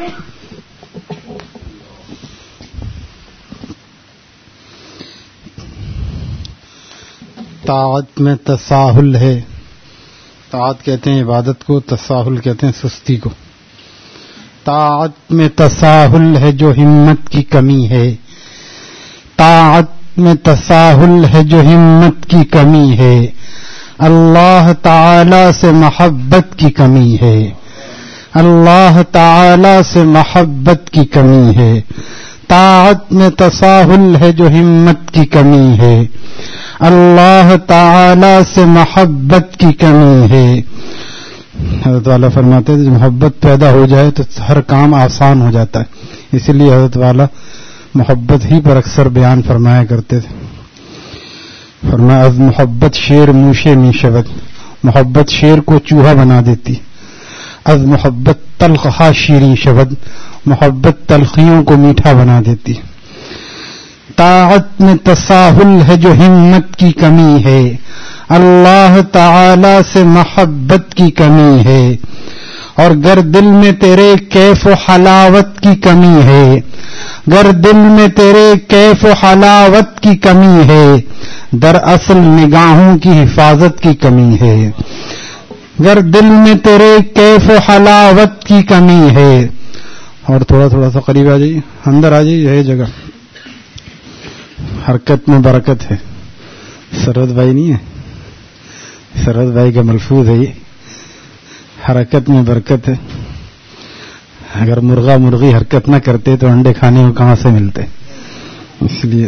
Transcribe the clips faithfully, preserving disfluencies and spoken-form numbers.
طاعت میں تساہل ہے. طاعت کہتے ہیں عبادت کو، تساہل کہتے ہیں سستی کو. طاعت میں تساہل ہے جو ہمت کی کمی ہے. طاعت میں تساہل ہے جو ہمت کی کمی ہے. اللہ تعالی سے محبت کی کمی ہے. اللہ تعالی سے محبت کی کمی ہے. طاعت میں تساہل ہے جو ہمت کی کمی ہے. اللہ تعالی سے محبت کی کمی ہے. حضرت والا فرماتے ہیں جب محبت پیدا ہو جائے تو ہر کام آسان ہو جاتا ہے. اسی لیے حضرت والا محبت ہی پر اکثر بیان فرمایا کرتے تھے. فرمایا از محبت شیر موشے می شود، محبت شیر کو چوہا بنا دیتی. از محبت تلخہا شیریں شود، محبت تلخیوں کو میٹھا بنا دیتی. طاعت میں تساہل ہے جو ہمت کی کمی ہے. اللہ تعالی سے محبت کی کمی ہے. اور گر دل میں تیرے کیف و حلاوت کی کمی ہے، گر دل میں تیرے کیف و حلاوت کی کمی ہے، دراصل نگاہوں کی حفاظت کی کمی ہے. گر دل میں تیرے کیف و حلاوت کی کمی ہے. اور تھوڑا تھوڑا سا قریب آ جائیے، اندر آ جائیے، ہے جگہ. حرکت میں برکت ہے. سرد بھائی نہیں ہے، سرد بھائی کا ملفوظ ہے یہ، حرکت میں برکت ہے. اگر مرغا مرغی حرکت نہ کرتے تو انڈے کھانے کو کہاں سے ملتے؟ اس لیے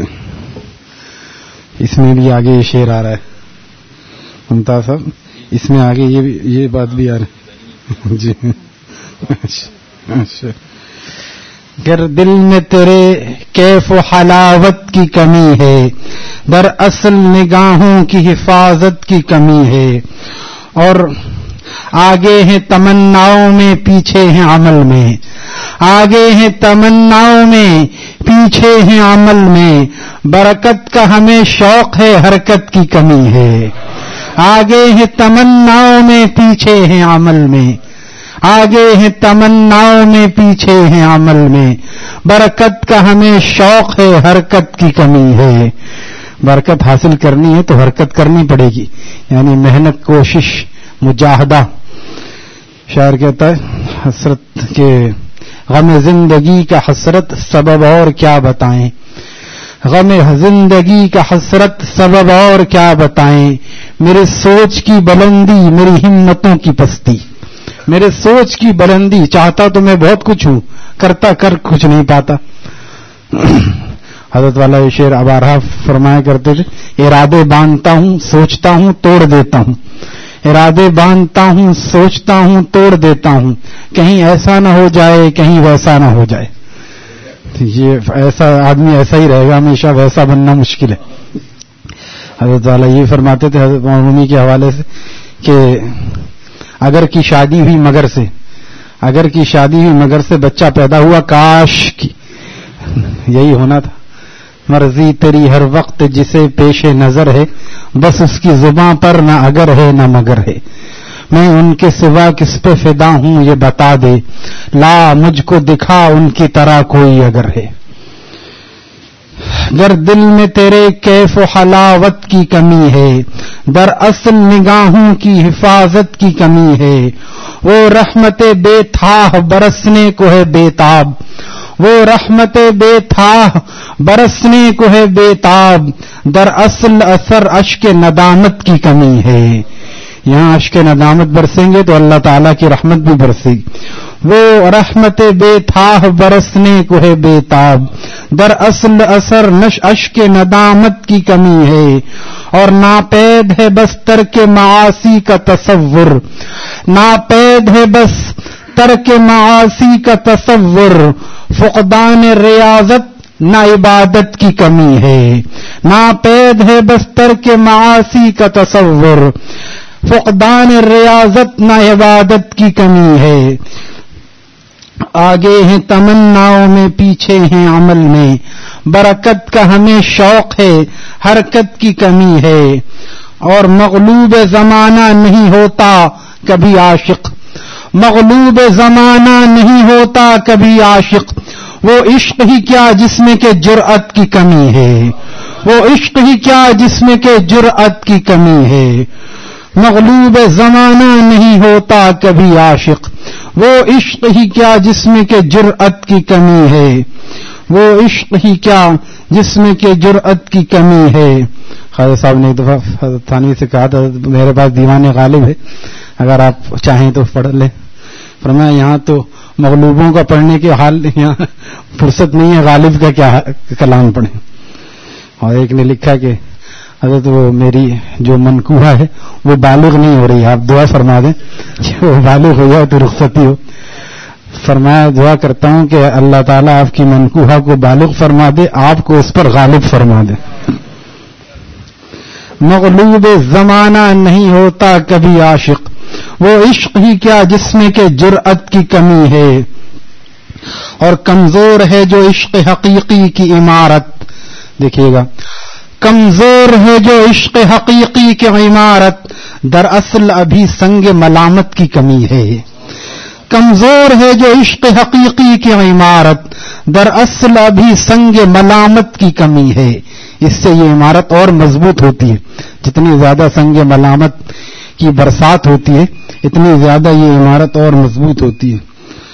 اس میں بھی آگے یہ شعر آ رہا ہے. ممتاز صاحب اس میں آگے یہ بھی یہ بات بھی آ رہی ہے. جی اچھا. گر دل میں تیرے کیف و حلاوت کی کمی ہے، دراصل نگاہوں کی حفاظت کی کمی ہے. اور آگے ہیں تمناؤں میں پیچھے ہیں عمل میں، آگے ہیں تمناؤں میں پیچھے ہیں عمل میں، برکت کا ہمیں شوق ہے حرکت کی کمی ہے. آگے ہیں تمناؤں میں پیچھے ہیں عمل میں، آگے ہیں تمناؤں میں پیچھے ہیں عمل میں، برکت کا ہمیں شوق ہے حرکت کی کمی ہے. برکت حاصل کرنی ہے تو حرکت کرنی پڑے گی، یعنی محنت، کوشش، مجاہدہ. شاعر کہتا ہے حسرت کے غم زندگی کا حسرت سبب اور کیا بتائیں، غم زندگی کا حسرت سبب اور کیا بتائیں، میرے سوچ کی بلندی میری ہمتوں کی پستی. میرے سوچ کی بلندی، چاہتا تو میں بہت کچھ ہوں، کرتا کر کچھ نہیں پاتا. حضرت والا یہ شعر ابارہ فرمایا کرتے تھے، ارادے باندھتا ہوں سوچتا ہوں توڑ دیتا ہوں، ارادے باندھتا ہوں سوچتا ہوں توڑ دیتا ہوں، کہیں ایسا نہ ہو جائے کہیں ویسا نہ ہو جائے. یہ ایسا آدمی ایسا ہی رہے گا ہمیشہ، ویسا بننا مشکل ہے. حضرت والا یہ فرماتے تھے حضرت معمونی کے حوالے سے کہ اگر کی شادی ہوئی مگر سے، اگر کی شادی ہوئی مگر سے بچہ پیدا ہوا کاش کی یہی ہونا تھا. مرضی تیری ہر وقت جسے پیش نظر ہے، بس اس کی زباں پر نہ اگر ہے نہ مگر ہے. میں ان کے سوا کس پہ فدا ہوں یہ بتا دے، لا مجھ کو دکھا ان کی طرح کوئی اگر ہے. گر دل میں تیرے کیف و حلاوت کی کمی ہے، دراصل نگاہوں کی حفاظت کی کمی ہے. وہ رحمت بے تھاہ برسنے کو ہے بےتاب، وہ رحمت بے تھاہ برسنے کو ہے بےتاب، دراصل اثر اشک ندامت کی کمی ہے. یہاں اشک ندامت برسیں گے تو اللہ تعالیٰ کی رحمت بھی برسے گی. وہ رحمت بے تھاہ برسنے کو ہے بےتاب، دراصل اثر نش اشک ندامت کی کمی ہے. اور ناپید ہے بس ترک معاصی کا تصور، ناپید ہے بس ترک معاصی کا تصور، فقدان ریاضت نہ عبادت کی کمی ہے. ناپید ہے بس ترک معاصی کا تصور، فقدان ریاضت نہ عبادت کی کمی ہے. آگے ہیں تمناؤں میں پیچھے ہیں عمل میں، برکت کا ہمیں شوق ہے حرکت کی کمی ہے. اور مغلوب زمانہ نہیں ہوتا کبھی عاشق، مغلوب زمانہ نہیں ہوتا کبھی عاشق، وہ عشق ہی کیا جس میں کہ جرأت کی کمی ہے، وہ عشق ہی کیا جس میں کہ جرأت کی کمی ہے۔ مغلوب زمانہ نہیں ہوتا کبھی عاشق، وہ عشق ہی کیا جس میں کہ جرأت کی کمی ہے، وہ عشق ہی کیا جس میں کہ جرأت کی کمی ہے۔ خواجہ صاحب نے ایک دفعہ حضرت تھانوی سے کہا تھا میرے پاس دیوان غالب ہے، اگر آپ چاہیں تو پڑھ لیں۔ فرمایا یہاں تو مغلوبوں کا پڑھنے کے حال یہاں فرصت نہیں ہے، غالب کا کیا کلام پڑھیں۔ اور ایک نے لکھا کہ حضرت وہ میری جو منکوحہ ہے وہ بالغ نہیں ہو رہی ہے، آپ دعا فرما دیں کہ وہ بالغ ہو جائے تو رخصتی ہو۔ فرمایا دعا کرتا ہوں کہ اللہ تعالیٰ آپ کی منکوحہ کو بالغ فرما دے، آپ کو اس پر غالب فرما دے۔ مغلوب زمانہ نہیں ہوتا کبھی عاشق، وہ عشق ہی کیا جس میں کہ جرأت کی کمی ہے، اور کمزور ہے جو عشق حقیقی کی عمارت۔ دیکھیے گا، کمزور ہے جو عشق حقیقی کی عمارت، دراصل ابھی سنگ ملامت کی کمی ہے۔ کمزور ہے جو عشق حقیقی کی عمارت، دراصل ابھی سنگ ملامت کی کمی ہے۔ اس سے یہ عمارت اور مضبوط ہوتی ہے، جتنی زیادہ سنگ ملامت کی برسات ہوتی ہے اتنی زیادہ یہ عمارت اور مضبوط ہوتی ہے۔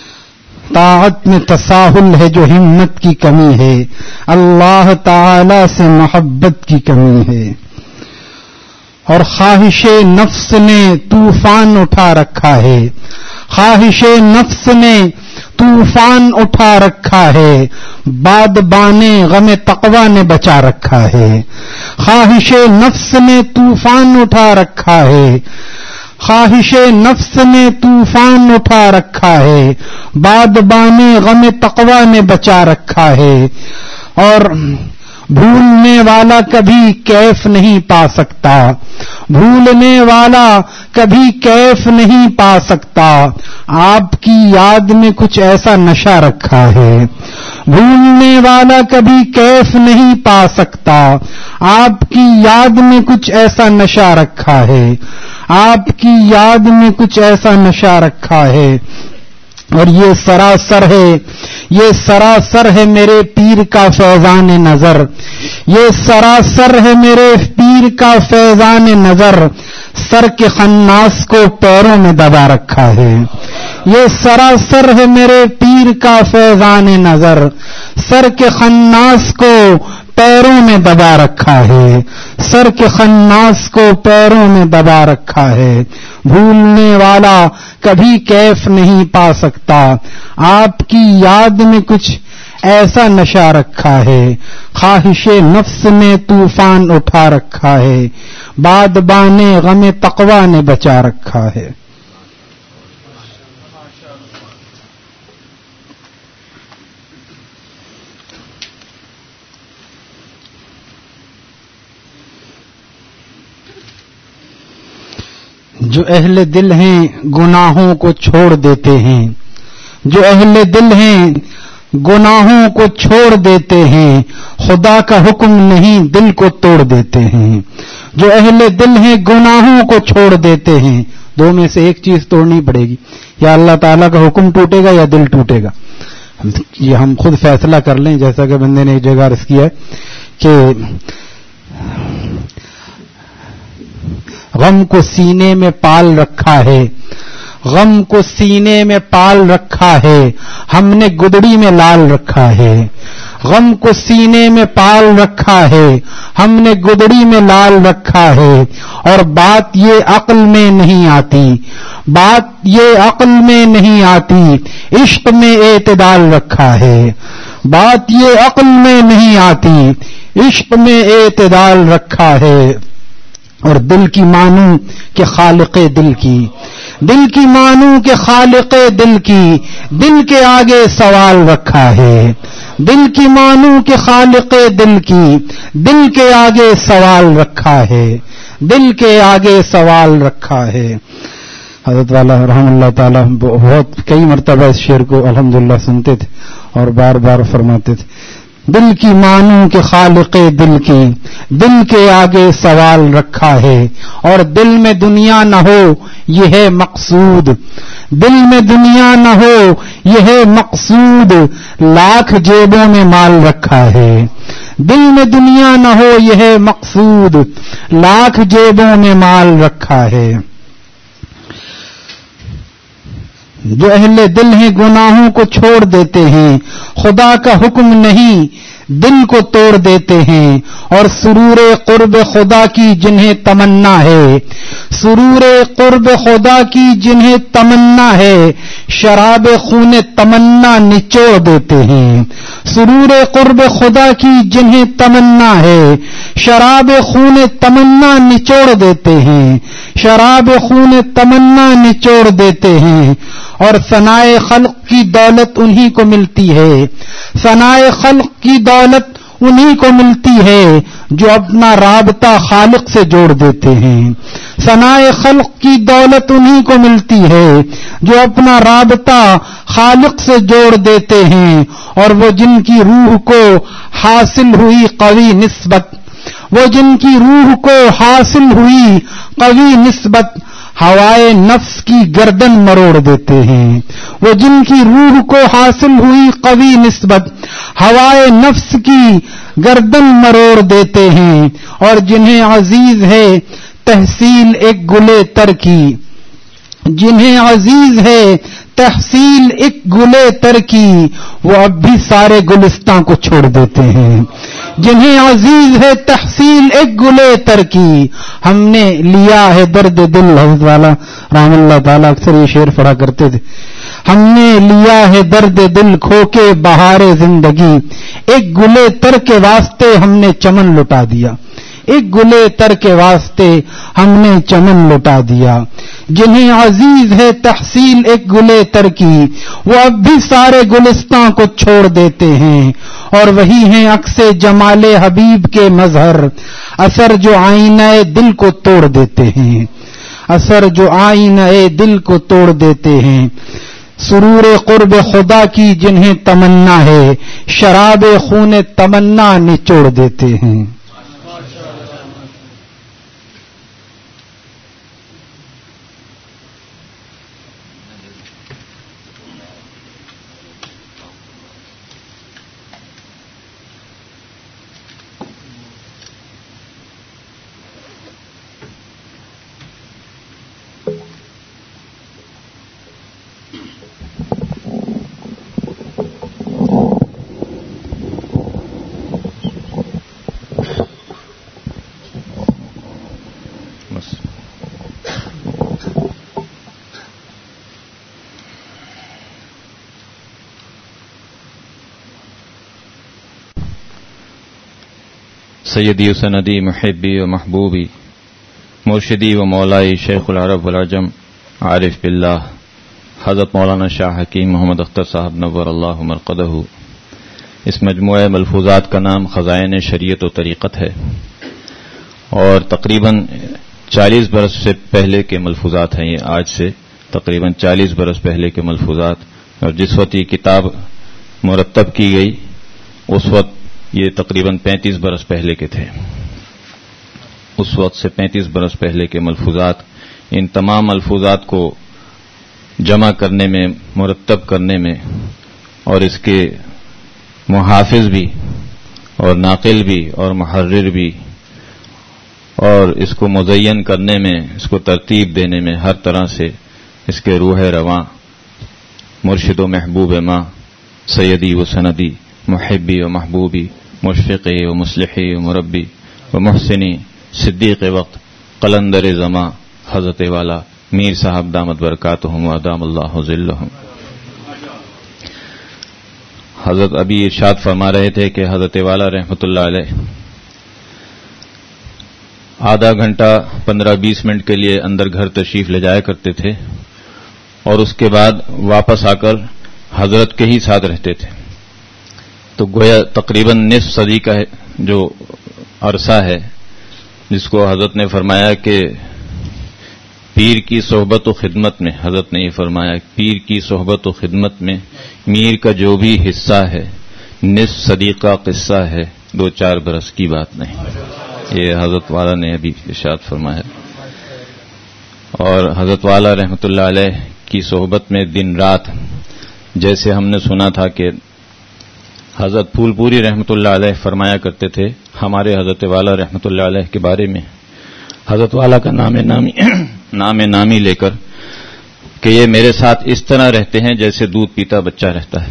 طاعت میں تساہل ہے جو ہمت کی کمی ہے، اللہ تعالی سے محبت کی کمی ہے، اور خواہش نفس نے طوفان اٹھا رکھا ہے، خواہش نفس نے طوفان اٹھا رکھا ہے، بادبان غم تقوی نے بچا رکھا ہے۔ خواہش نفس نے طوفان اٹھا رکھا ہے، خواہش نفس نے طوفان اٹھا رکھا ہے، بادبان غم تقوی نے بچا رکھا ہے، اور بھولنے والا کبھی کیف نہیں پا سکتا، بھولنے والا کبھی کیف نہیں پا سکتا، آپ کی یاد میں کچھ ایسا نشہ رکھا ہے، بھولنے والا کبھی کیف نہیں پا سکتا، آپ کی یاد میں کچھ ایسا نشہ رکھا ہے، آپ کی یاد میں کچھ ایسا نشہ رکھا ہے، اور یہ سراسر ہے، یہ سراسر ہے میرے پیر کا فیضان نظر، یہ سراسر ہے میرے پیر کا فیضان نظر، سر کے خناس کو پیروں میں دبا رکھا ہے، یہ سراسر ہے میرے پیر کا فیضان نظر، سر کے خناس کو پیروں میں دبا رکھا ہے، سر کے خناس کو پیروں میں دبا رکھا ہے، بھولنے والا کبھی کیف نہیں پا سکتا، آپ کی یاد میں کچھ ایسا نشہ رکھا ہے، خواہش نفس نے طوفان اٹھا رکھا ہے، بادبان غم تقوی نے بچا رکھا ہے۔ جو اہل دل ہیں گناہوں کو چھوڑ دیتے ہیں، جو اہل دل ہیں گناہوں کو چھوڑ دیتے ہیں، خدا کا حکم نہیں دل کو توڑ دیتے ہیں، جو اہل دل ہیں گناہوں کو چھوڑ دیتے ہیں، دو میں سے ایک چیز توڑنی پڑے گی، یا اللہ تعالیٰ کا حکم ٹوٹے گا یا دل ٹوٹے گا، یہ ہم خود فیصلہ کر لیں۔ جیسا کہ بندے نے ایک جگہ عرض کیا ہے کہ غم کو سینے میں پال رکھا ہے، غم کو سینے میں پال رکھا ہے، ہم نے گدڑی میں لال رکھا ہے، غم کو سینے میں پال رکھا ہے، ہم نے گدڑی میں لال رکھا ہے، اور بات یہ عقل میں نہیں آتی، بات یہ عقل میں نہیں آتی، عشق میں اعتدال رکھا ہے، بات یہ عقل میں نہیں آتی، عشق میں اعتدال رکھا ہے، اور دل کی مانو کہ خالق دل کی، دل کی مانو کہ خالق دل کی، دل کے آگے سوال رکھا ہے، دل کی مانو کہ خالق دل کی، دل کے آگے سوال رکھا ہے، دل کے آگے سوال رکھا ہے۔ حضرت والا رحم اللہ تعالیٰ بہت کئی مرتبہ اس شعر کو الحمدللہ سنتے تھے اور بار بار فرماتے تھے دل کی مانوں کے خالق دل کی دل کے آگے سوال رکھا ہے، اور دل میں دنیا نہ ہو یہ ہے مقصود، دل میں دنیا نہ ہو یہ ہے مقصود، لاکھ جیبوں میں مال رکھا ہے، دل میں دنیا نہ ہو یہ ہے مقصود، لاکھ جیبوں میں مال رکھا ہے۔ جو اہل دل ہیں گناہوں کو چھوڑ دیتے ہیں، خدا کا حکم نہیں دل کو توڑ دیتے ہیں، اور سرور قرب خدا کی جنہیں تمنا ہے، سرور قرب خدا کی جنہیں تمنا ہے، شراب خون تمنا نچوڑ دیتے ہیں، سرور قرب خدا کی جنہیں تمنا ہے، شراب خون تمنا نچوڑ دیتے ہیں، شراب خون تمنا نچوڑ دیتے ہیں، اور ثنائے خلق کی دولت انہی کو ملتی ہے، ثنائے خلق کی دولت انہی کو ملتی ہے جو اپنا رابطہ خالق سے جوڑ دیتے ہیں، ثنائے خلق کی دولت انہی کو ملتی ہے جو اپنا رابطہ خالق سے جوڑ دیتے ہیں، اور وہ جن کی روح کو حاصل ہوئی قوی نسبت، وہ جن کی روح کو حاصل ہوئی قوی نسبت ہوائے نفس کی گردن مروڑ دیتے ہیں، وہ جن کی روح کو حاصل ہوئی قوی نسبت ہوائے نفس کی گردن مروڑ دیتے ہیں، اور جنہیں عزیز ہے تحصیل ایک گلے تر کی، جنہیں عزیز ہے تحصیل ایک گلے تر کی، وہ اب بھی سارے گلستان کو چھوڑ دیتے ہیں، جنہیں عزیز ہے تحصیل ایک گلے تر کی، ہم نے لیا ہے درد دل، حضرت والا رحم اللہ تعالیٰ اکثر یہ شعر پڑھا کرتے تھے، ہم نے لیا ہے درد دل کھو کے بہار زندگی، ایک گلے تر کے واسطے ہم نے چمن لٹا دیا، ایک گلے تر کے واسطے ہم نے چمن لٹا دیا، جنہیں عزیز ہے تحصیل ایک گلے تر کی، وہ اب بھی سارے گلستان کو چھوڑ دیتے ہیں، اور وہی ہیں عکس جمال حبیب کے مظہر، اثر جو آئینہ دل کو توڑ دیتے ہیں، اثر جو آئینہ دل کو توڑ دیتے ہیں، سرور قرب خدا کی جنہیں تمنا ہے، شراب خون تمنا نچوڑ دیتے ہیں۔ سیدی و سندی محبی و محبوبی مرشدی و مولائی شیخ العرب والعجم عارف باللہ حضرت مولانا شاہ حکیم محمد اختر صاحب نور اللہ مرقدہ، اس مجموعہ ملفوظات کا نام خزائن شریعت و طریقت ہے، اور تقریباً چالیس برس سے پہلے کے ملفوظات ہیں یہ، آج سے تقریباً چالیس برس پہلے کے ملفوظات، اور جس وقت یہ کتاب مرتب کی گئی اس وقت یہ تقریباً پینتیس برس پہلے کے تھے، اس وقت سے پینتیس برس پہلے کے ملفوظات، ان تمام ملفوظات کو جمع کرنے میں، مرتب کرنے میں، اور اس کے محافظ بھی اور ناقل بھی اور محرر بھی، اور اس کو مزین کرنے میں، اس کو ترتیب دینے میں، ہر طرح سے اس کے روح رواں مرشد و محبوب ماں سیدی و سندی محبی و محبوبی مشفقی و مصلحی و مربی و محسنی صدیق وقت قلندر زماں حضرت والا میر صاحب دامت برکاتہم و ادام اللہ ذلہم۔ حضرت ابھی ارشاد فرما رہے تھے کہ حضرت والا رحمۃ اللہ علیہ آدھا گھنٹہ پندرہ بیس منٹ کے لیے اندر گھر تشریف لے جایا کرتے تھے، اور اس کے بعد واپس آ کر حضرت کے ہی ساتھ رہتے تھے، تو گویا تقریباً نصف صدی کا جو عرصہ ہے جس کو حضرت نے فرمایا کہ پیر کی صحبت و خدمت میں، حضرت نے یہ فرمایا پیر کی صحبت و خدمت میں میر کا جو بھی حصہ ہے، نصف صدی کا قصہ ہے، دو چار برس کی بات نہیں۔ یہ حضرت والا نے ابھی ارشاد فرمایا، اور حضرت والا رحمۃ اللہ علیہ کی صحبت میں دن رات، جیسے ہم نے سنا تھا کہ حضرت پھول پوری رحمۃ اللہ علیہ فرمایا کرتے تھے ہمارے حضرت والا رحمۃ اللہ علیہ کے بارے میں، حضرت والا کا نام نامی نام نامی لے کر، کہ یہ میرے ساتھ اس طرح رہتے ہیں جیسے دودھ پیتا بچہ رہتا ہے۔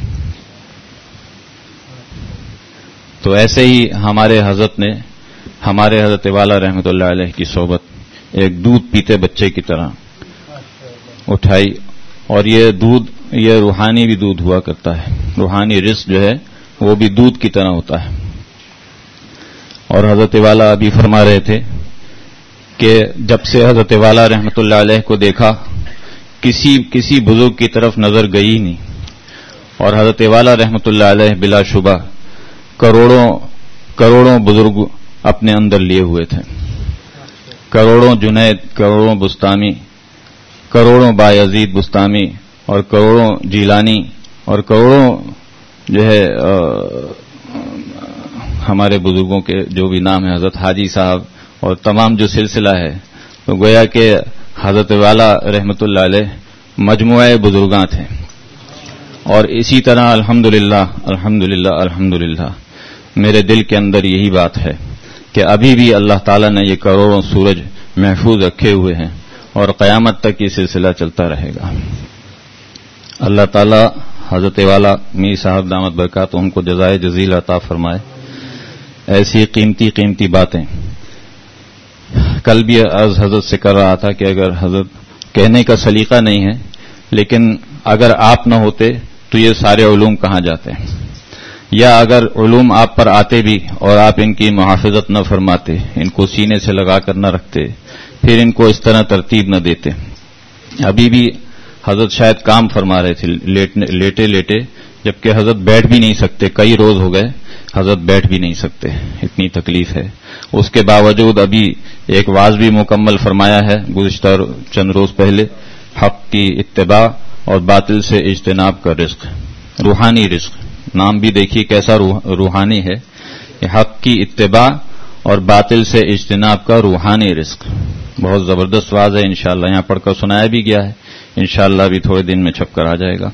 تو ایسے ہی ہمارے حضرت نے ہمارے حضرت والا رحمۃ اللہ علیہ کی صحبت ایک دودھ پیتے بچے کی طرح اٹھائی، اور یہ دودھ یہ روحانی بھی دودھ ہوا کرتا ہے، روحانی رزق جو ہے وہ بھی دودھ کی طرح ہوتا ہے۔ اور حضرت والا ابھی فرما رہے تھے کہ جب سے حضرت والا رحمۃ اللہ علیہ کو دیکھا، کسی کسی بزرگ کی طرف نظر گئی نہیں، اور حضرت والا رحمۃ اللہ علیہ بلا شبہ کروڑوں کروڑوں بزرگ اپنے اندر لیے ہوئے تھے، کروڑوں جنید، کروڑوں بستامی، کروڑوں بایزید بستامی، اور کروڑوں جیلانی، اور کروڑوں جو ہے ہمارے بزرگوں کے جو بھی نام ہے، حضرت حاجی صاحب، اور تمام جو سلسلہ ہے، تو گویا کہ حضرت والا رحمۃ اللہ علیہ مجموعہ بزرگاں تھے۔ اور اسی طرح الحمدللہ الحمدللہ الحمدللہ میرے دل کے اندر یہی بات ہے کہ ابھی بھی اللہ تعالیٰ نے یہ کروڑوں سورج محفوظ رکھے ہوئے ہیں، اور قیامت تک یہ سلسلہ چلتا رہے گا۔ اللہ تعالیٰ حضرت والا میر صاحب دامت برکاتہم کو جزائے جزیل عطا فرمائے۔ ایسی قیمتی قیمتی باتیں کل بھی عرض حضرت سے کر رہا تھا کہ اگر حضرت کہنے کا سلیقہ نہیں ہے، لیکن اگر آپ نہ ہوتے تو یہ سارے علوم کہاں جاتے ہیں، یا اگر علوم آپ پر آتے بھی اور آپ ان کی محافظت نہ فرماتے، ان کو سینے سے لگا کر نہ رکھتے، پھر ان کو اس طرح ترتیب نہ دیتے۔ ابھی بھی حضرت شاید کام فرما رہے تھے لیٹے لیٹے، جبکہ حضرت بیٹھ بھی نہیں سکتے، کئی روز ہو گئے حضرت بیٹھ بھی نہیں سکتے، اتنی تکلیف ہے۔ اس کے باوجود ابھی ایک واعظ بھی مکمل فرمایا ہے گزشتہ چند روز پہلے، حق کی اتباع اور باطل سے اجتناب کا رزق، روحانی رزق، نام بھی دیکھیے کیسا روحانی ہے، حق کی اتباع اور باطل سے اجتناب کا روحانی رزق۔ بہت زبردست واعظ ہے، انشاءاللہ یہاں پڑھ کر سنایا بھی گیا ہے، انشاءاللہ بھی تھوڑے دن میں چھپ کر آ جائے گا۔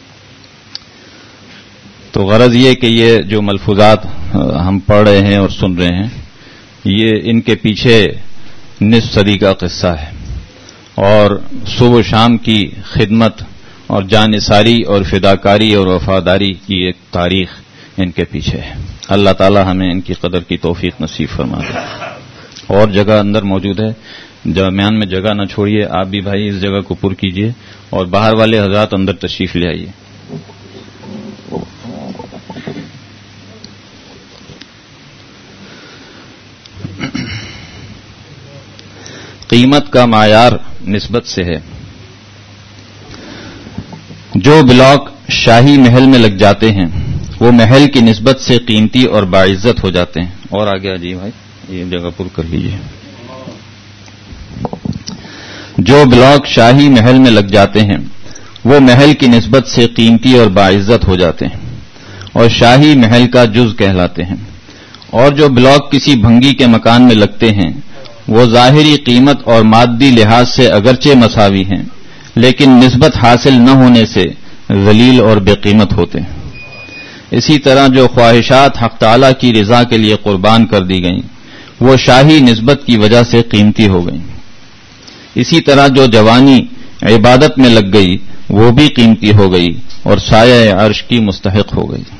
تو غرض یہ کہ یہ جو ملفوظات ہم پڑھ رہے ہیں اور سن رہے ہیں، یہ ان کے پیچھے نصف صدی کا قصہ ہے، اور صبح و شام کی خدمت اور جانثاری اور فداکاری اور وفاداری کی ایک تاریخ ان کے پیچھے ہے۔ اللہ تعالی ہمیں ان کی قدر کی توفیق نصیب فرما دے۔ اور جگہ اندر موجود ہے، درمیان میں جگہ نہ چھوڑیے، آپ بھی بھائی اس جگہ کو پر کیجیے، اور باہر والے حضرات اندر تشریف لے آئیے۔ قیمت کا معیار نسبت سے ہے۔ جو بلاک شاہی محل میں لگ جاتے ہیں وہ محل کی نسبت سے قیمتی اور باعزت ہو جاتے ہیں۔ اور آگے آجیے بھائی، یہ جگہ پر کر لیجیے۔ جو بلاک شاہی محل میں لگ جاتے ہیں وہ محل کی نسبت سے قیمتی اور باعزت ہو جاتے ہیں اور شاہی محل کا جز کہلاتے ہیں، اور جو بلاک کسی بھنگی کے مکان میں لگتے ہیں وہ ظاہری قیمت اور مادی لحاظ سے اگرچہ مساوی ہیں، لیکن نسبت حاصل نہ ہونے سے ذلیل اور بے قیمت ہوتے ہیں۔ اسی طرح جو خواہشات حق تعالی کی رضا کے لیے قربان کر دی گئیں وہ شاہی نسبت کی وجہ سے قیمتی ہو گئیں۔ اسی طرح جو جوانی عبادت میں لگ گئی وہ بھی قیمتی ہو گئی اور سایہ عرش کی مستحق ہو گئی۔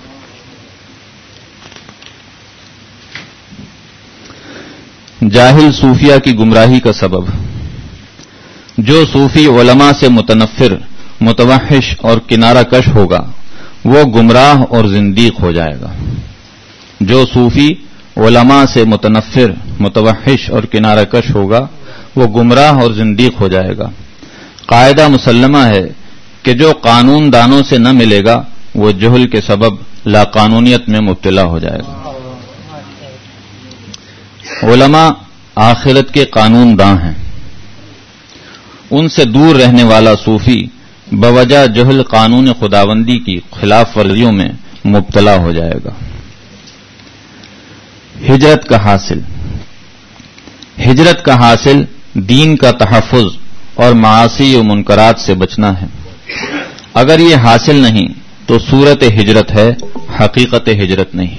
جاہل صوفیہ کی گمراہی کا سبب۔ جو صوفی علماء سے متنفر، متوحش اور کنارہ کش ہوگا وہ گمراہ اور زندیق ہو جائے گا۔ جو صوفی علماء سے متنفر، متوحش اور کنارہ کش ہوگا وہ گمراہ اور زندیق ہو جائے گا۔ قاعدہ مسلمہ ہے کہ جو قانون دانوں سے نہ ملے گا وہ جہل کے سبب لاقانونیت میں مبتلا ہو جائے گا۔ علماء آخرت کے قانون داں ہیں، ان سے دور رہنے والا صوفی بوجہ جہل قانون خداوندی کی خلاف ورزیوں میں مبتلا ہو جائے گا۔ ہجرت کا حاصل ہجرت کا حاصل دین کا تحفظ اور معاصی و منکرات سے بچنا ہے۔ اگر یہ حاصل نہیں تو صورت ہجرت ہے، حقیقت ہجرت نہیں۔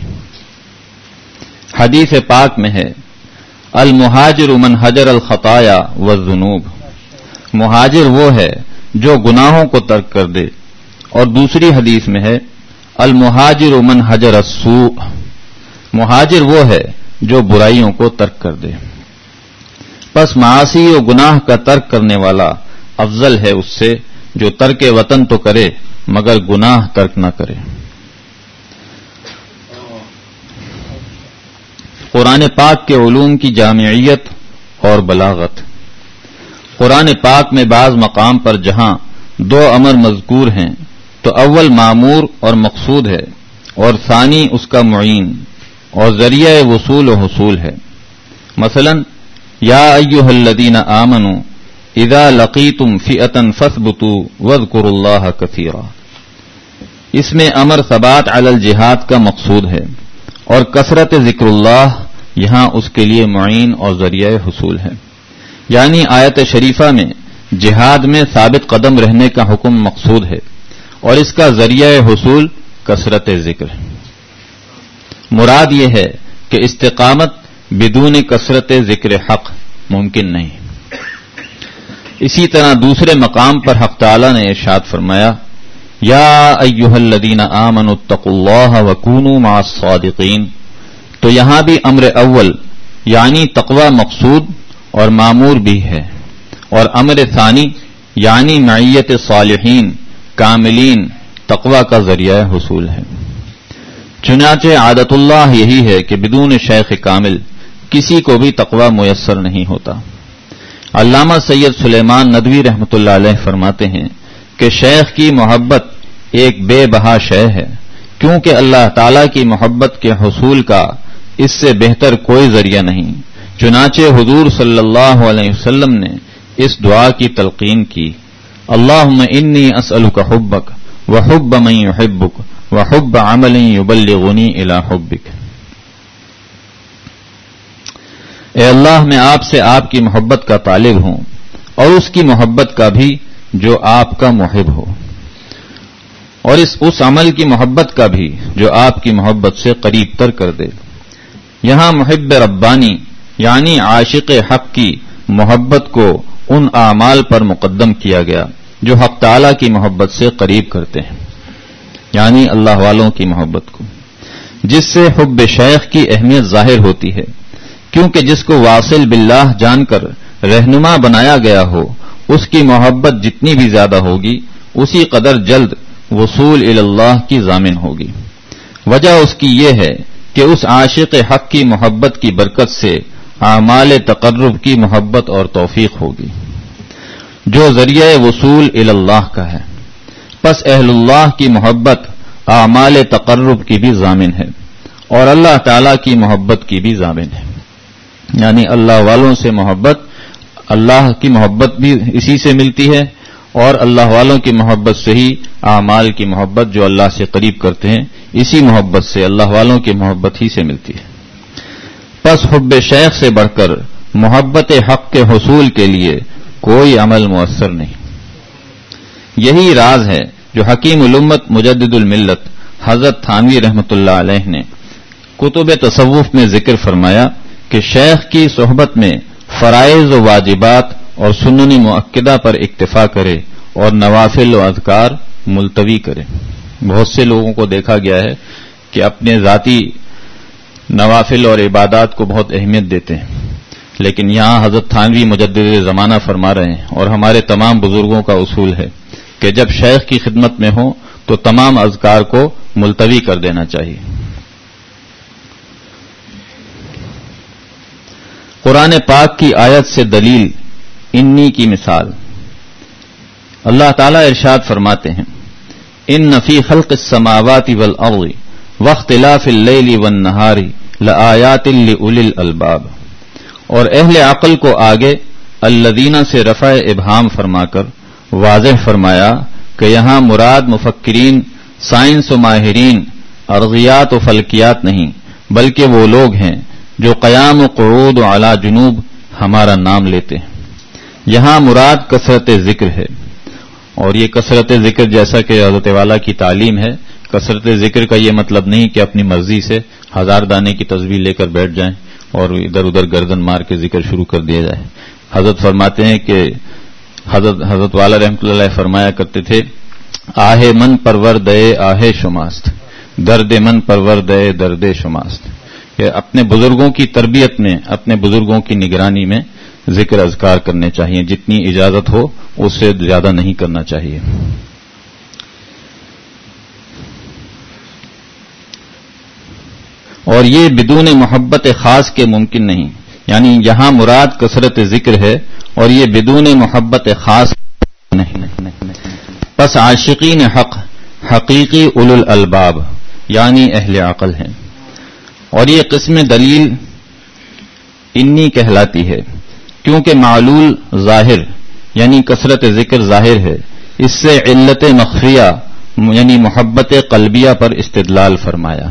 حدیث پاک میں ہے المہاجر من حجر الخطایا والذنوب، مہاجر وہ ہے جو گناہوں کو ترک کر دے، اور دوسری حدیث میں ہے المہاجر من حجر السوء، مہاجر وہ ہے جو برائیوں کو ترک کر دے۔ پس معاصی و گناہ کا ترک کرنے والا افضل ہے اس سے جو ترک وطن تو کرے مگر گناہ ترک نہ کرے۔ قرآن پاک کے علوم کی جامعیت اور بلاغت۔ قرآن پاک میں بعض مقام پر جہاں دو امر مذکور ہیں تو اول مامور اور مقصود ہے، اور ثانی اس کا معین اور ذریعہ وصول و حصول ہے۔ مثلا یا ایھا الذین آمنوا اذا لقیتم فئۃ فاثبتوا واذکروا اللہ کثیرا، اس میں امر ثبات علی الجہاد کا مقصود ہے، اور کثرت ذکر اللہ یہاں اس کے لیے معین اور ذریعہ حصول ہے۔ یعنی آیت شریفہ میں جہاد میں ثابت قدم رہنے کا حکم مقصود ہے، اور اس کا ذریعہ حصول کثرت ذکر ہے۔ مراد یہ ہے کہ استقامت بدون کثرت ذکر حق ممکن نہیں۔ اسی طرح دوسرے مقام پر حق تعالی نے ارشاد فرمایا یا ایھا الذین آمنوا اتقوا اللہ وکونوا مع الصادقین، تو یہاں بھی امر اول یعنی تقوی مقصود اور مامور بھی ہے، اور امر ثانی یعنی معیت صالحین کاملین تقوی کا ذریعہ حصول ہے۔ چنانچہ عادت اللہ یہی ہے کہ بدون شیخ کامل کسی کو بھی تقوی میسر نہیں ہوتا۔ علامہ سید سلیمان ندوی رحمۃ اللہ علیہ فرماتے ہیں کہ شیخ کی محبت ایک بے بہا شے ہے، کیونکہ اللہ تعالی کی محبت کے حصول کا اس سے بہتر کوئی ذریعہ نہیں۔ چنانچہ حضور صلی اللہ علیہ وسلم نے اس دعا کی تلقین کی اللہم انی اسألک حبک وحب من یحبک وحب عمل یبلغنی الی حبک، اے اللہ میں آپ سے آپ کی محبت کا طالب ہوں اور اس کی محبت کا بھی جو آپ کا محب ہو، اور اس اس عمل کی محبت کا بھی جو آپ کی محبت سے قریب تر کر دے۔ یہاں محب ربانی یعنی عاشق حق کی محبت کو ان اعمال پر مقدم کیا گیا جو حق تعالی کی محبت سے قریب کرتے ہیں، یعنی اللہ والوں کی محبت کو، جس سے حب شیخ کی اہمیت ظاہر ہوتی ہے، کیونکہ جس کو واصل باللہ جان کر رہنما بنایا گیا ہو اس کی محبت جتنی بھی زیادہ ہوگی اسی قدر جلد وصول الی اللہ کی ضامن ہوگی۔ وجہ اس کی یہ ہے کہ اس عاشق حق کی محبت کی برکت سے اعمال تقرب کی محبت اور توفیق ہوگی جو ذریعہ وصول الی اللہ کا ہے۔ پس اہل اللہ کی محبت اعمال تقرب کی بھی ضامن ہے اور اللہ تعالی کی محبت کی بھی ضامن ہے، یعنی اللہ والوں سے محبت، اللہ کی محبت بھی اسی سے ملتی ہے، اور اللہ والوں کی محبت سے ہی اعمال کی محبت جو اللہ سے قریب کرتے ہیں اسی محبت سے اللہ والوں کی محبت ہی سے ملتی ہے۔ پس حب شیخ سے بڑھ کر محبت حق کے حصول کے لیے کوئی عمل مؤثر نہیں۔ یہی راز ہے جو حکیم الامت مجدد الملت حضرت تھانوی رحمۃ اللہ علیہ نے کتب تصوف میں ذکر فرمایا کہ شیخ کی صحبت میں فرائض و واجبات اور سنن مؤکدہ پر اکتفا کرے اور نوافل و اذکار ملتوی کرے۔ بہت سے لوگوں کو دیکھا گیا ہے کہ اپنے ذاتی نوافل اور عبادات کو بہت اہمیت دیتے ہیں، لیکن یہاں حضرت تھانوی مجدد زمانہ فرما رہے ہیں اور ہمارے تمام بزرگوں کا اصول ہے کہ جب شیخ کی خدمت میں ہوں تو تمام اذکار کو ملتوی کر دینا چاہیے۔ قرآن پاک کی آیت سے دلیل انی کی مثال، اللہ تعالیٰ ارشاد فرماتے ہیں ان فی خلق السماوات والارض واختلاف اللیل والنہار لآیات لأولی الالباب، اور اہل عقل کو آگے الذین سے رفع ابہام فرما کر واضح فرمایا کہ یہاں مراد مفکرین، سائنس و ماہرین ارضیات و فلکیات نہیں، بلکہ وہ لوگ ہیں جو قیام و قعود و علی جنوب ہمارا نام لیتے ہیں۔ یہاں مراد کثرت ذکر ہے، اور یہ کثرت ذکر جیسا کہ حضرت والا کی تعلیم ہے، کثرت ذکر کا یہ مطلب نہیں کہ اپنی مرضی سے ہزار دانے کی تسبیح لے کر بیٹھ جائیں اور ادھر ادھر گردن مار کے ذکر شروع کر دیا جائے۔ حضرت فرماتے ہیں کہ حضرت حضرت والا رحمۃ اللہ علیہ فرمایا کرتے تھے، آہ من پرور دے آہ شماست، درد من پرور دے درد شماست، کہ اپنے بزرگوں کی تربیت میں، اپنے بزرگوں کی نگرانی میں ذکر اذکار کرنے چاہیے، جتنی اجازت ہو اس سے زیادہ نہیں کرنا چاہیے۔ اور یہ بدون محبت خاص کے ممکن نہیں، یعنی یہاں مراد کثرت ذکر ہے اور یہ بدون محبت خاص نہیں۔ پس عاشقین حق حقیقی اولو الالباب یعنی اہل عقل ہیں، اور یہ قسم دلیل انی کہلاتی ہے، کیونکہ معلول ظاہر یعنی کثرت ذکر ظاہر ہے، اس سے علت مخفیہ یعنی محبت قلبیہ پر استدلال فرمایا۔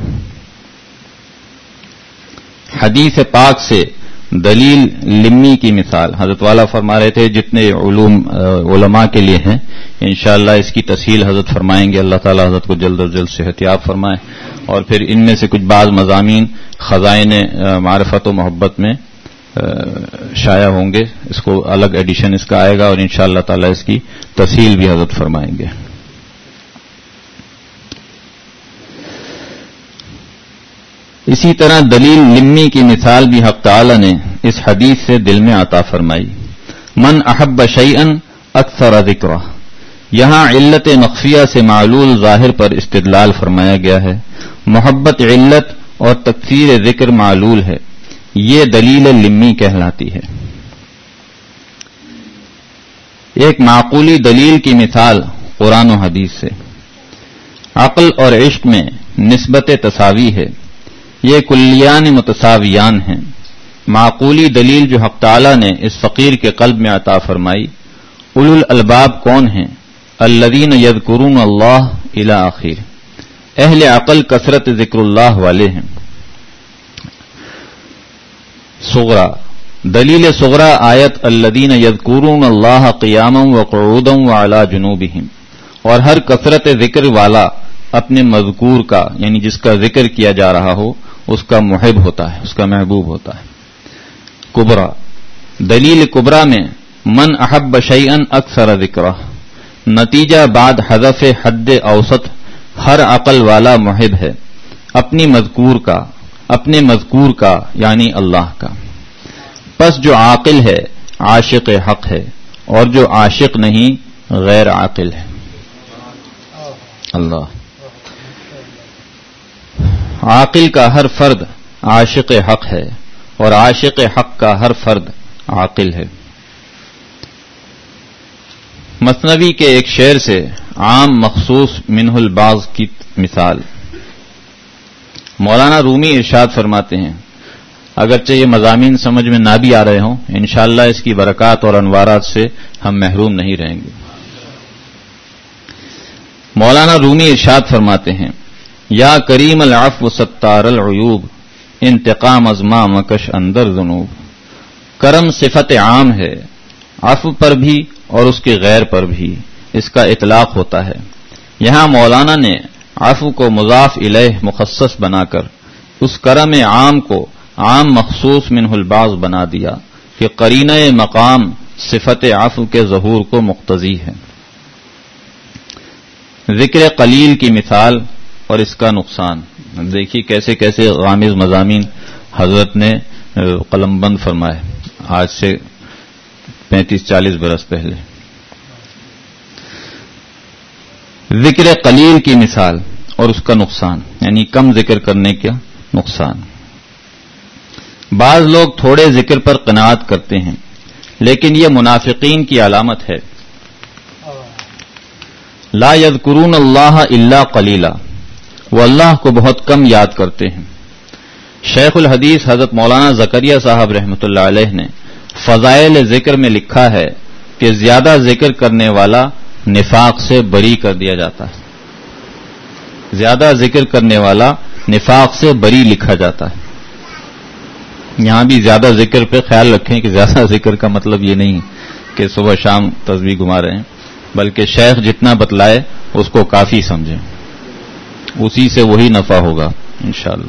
حدیث پاک سے دلیل لمی کی مثال حضرت والا فرما رہے تھے، جتنے علوم علماء کے لیے ہیں انشاءاللہ اس کی تفصیل حضرت فرمائیں گے، اللہ تعالی حضرت کو جلد از جلد صحت یاب فرمائے، اور پھر ان میں سے کچھ بعض مضامین خزائن معرفت و محبت میں شائع ہوں گے، اس کو الگ ایڈیشن اس کا آئے گا اور انشاءاللہ تعالی اس کی تفصیل بھی حضرت فرمائیں گے۔ اسی طرح دلیل لمی کی مثال بھی حق تعالی نے اس حدیث سے دل میں عطا فرمائی، من احب شیئا اکثر ذکرہ، یہاں علت مخفیہ سے معلول ظاہر پر استدلال فرمایا گیا ہے، محبت علت اور تکثیر ذکر معلول ہے، یہ دلیل لمی کہلاتی ہے۔ ایک معقولی دلیل کی مثال قرآن و حدیث سے، عقل اور عشق میں نسبت تساوی ہے، یہ کلیان متساویان ہیں۔ معقولی دلیل جو حق تعالی نے اس فقیر کے قلب میں عطا فرمائی، اولو الالباب کون ہیں؟ الذین یذکرون اللہ الی آخر، اہل عقل کثرت ذکر اللہ والے ہیں۔ صغرا دلیل صغرا آیت الذین یذکرون اللہ قیاما وقعودا وعلی جنوبہم، اور ہر کثرت ذکر والا اپنے مذکور کا یعنی جس کا ذکر کیا جا رہا ہو اس کا محب ہوتا ہے، اس کا محبوب ہوتا ہے۔ کبرا دلیل کبرا میں من احب شیئا اکثر ذکرہ، نتیجہ بعد حذف حد اوسط ہر عقل والا محب ہے اپنی مذکور کا، اپنے مذکور کا یعنی اللہ کا۔ پس جو عاقل ہے عاشق حق ہے، اور جو عاشق نہیں غیر عاقل ہے۔ اللہ، عاقل کا ہر فرد عاشق حق ہے اور عاشق حق کا ہر فرد عاقل ہے۔ مثنوی کے ایک شعر سے عام مخصوص منہ البعض کی مثال، مولانا رومی ارشاد فرماتے ہیں، اگرچہ یہ مضامین سمجھ میں نہ بھی آ رہے ہوں، انشاءاللہ اس کی برکات اور انوارات سے ہم محروم نہیں رہیں گے۔ مولانا رومی ارشاد فرماتے ہیں، یا کریم العفو ستار العیوب، انتقام ازما مکش اندر ذنوب۔ کرم صفت عام ہے، عفو پر بھی اور اس کے غیر پر بھی اس کا اطلاق ہوتا ہے۔ یہاں مولانا نے عفو کو مضاف الیہ مخصص بنا کر اس کرم عام کو عام مخصوص منہ البعض بنا دیا کہ قرینہ مقام صفت عفو کے ظہور کو مقتضی ہے۔ ذکر قلیل کی مثال اور اس کا نقصان، دیکھیے کیسے کیسے غامض مضامین حضرت نے قلم بند فرمائے آج سے پینتیس چالیس برس پہلے۔ ذکر قلیل کی مثال اور اس کا نقصان، یعنی کم ذکر کرنے کا نقصان۔ بعض لوگ تھوڑے ذکر پر قناعت کرتے ہیں، لیکن یہ منافقین کی علامت ہے۔ لا یذکرون اللہ الا قلیلا، وہ اللہ کو بہت کم یاد کرتے ہیں۔ شیخ الحدیث حضرت مولانا زکریا صاحب رحمۃ اللہ علیہ نے فضائل ذکر میں لکھا ہے کہ زیادہ ذکر کرنے والا نفاق سے بری کر دیا جاتا ہے۔ زیادہ ذکر کرنے والا نفاق سے بری لکھا جاتا ہے. یہاں بھی زیادہ ذکر پہ خیال رکھیں کہ زیادہ ذکر کا مطلب یہ نہیں کہ صبح شام تسبیح گھما رہے ہیں، بلکہ شیخ جتنا بتلائے اس کو کافی سمجھیں، اسی سے وہی نفع ہوگا انشاءاللہ.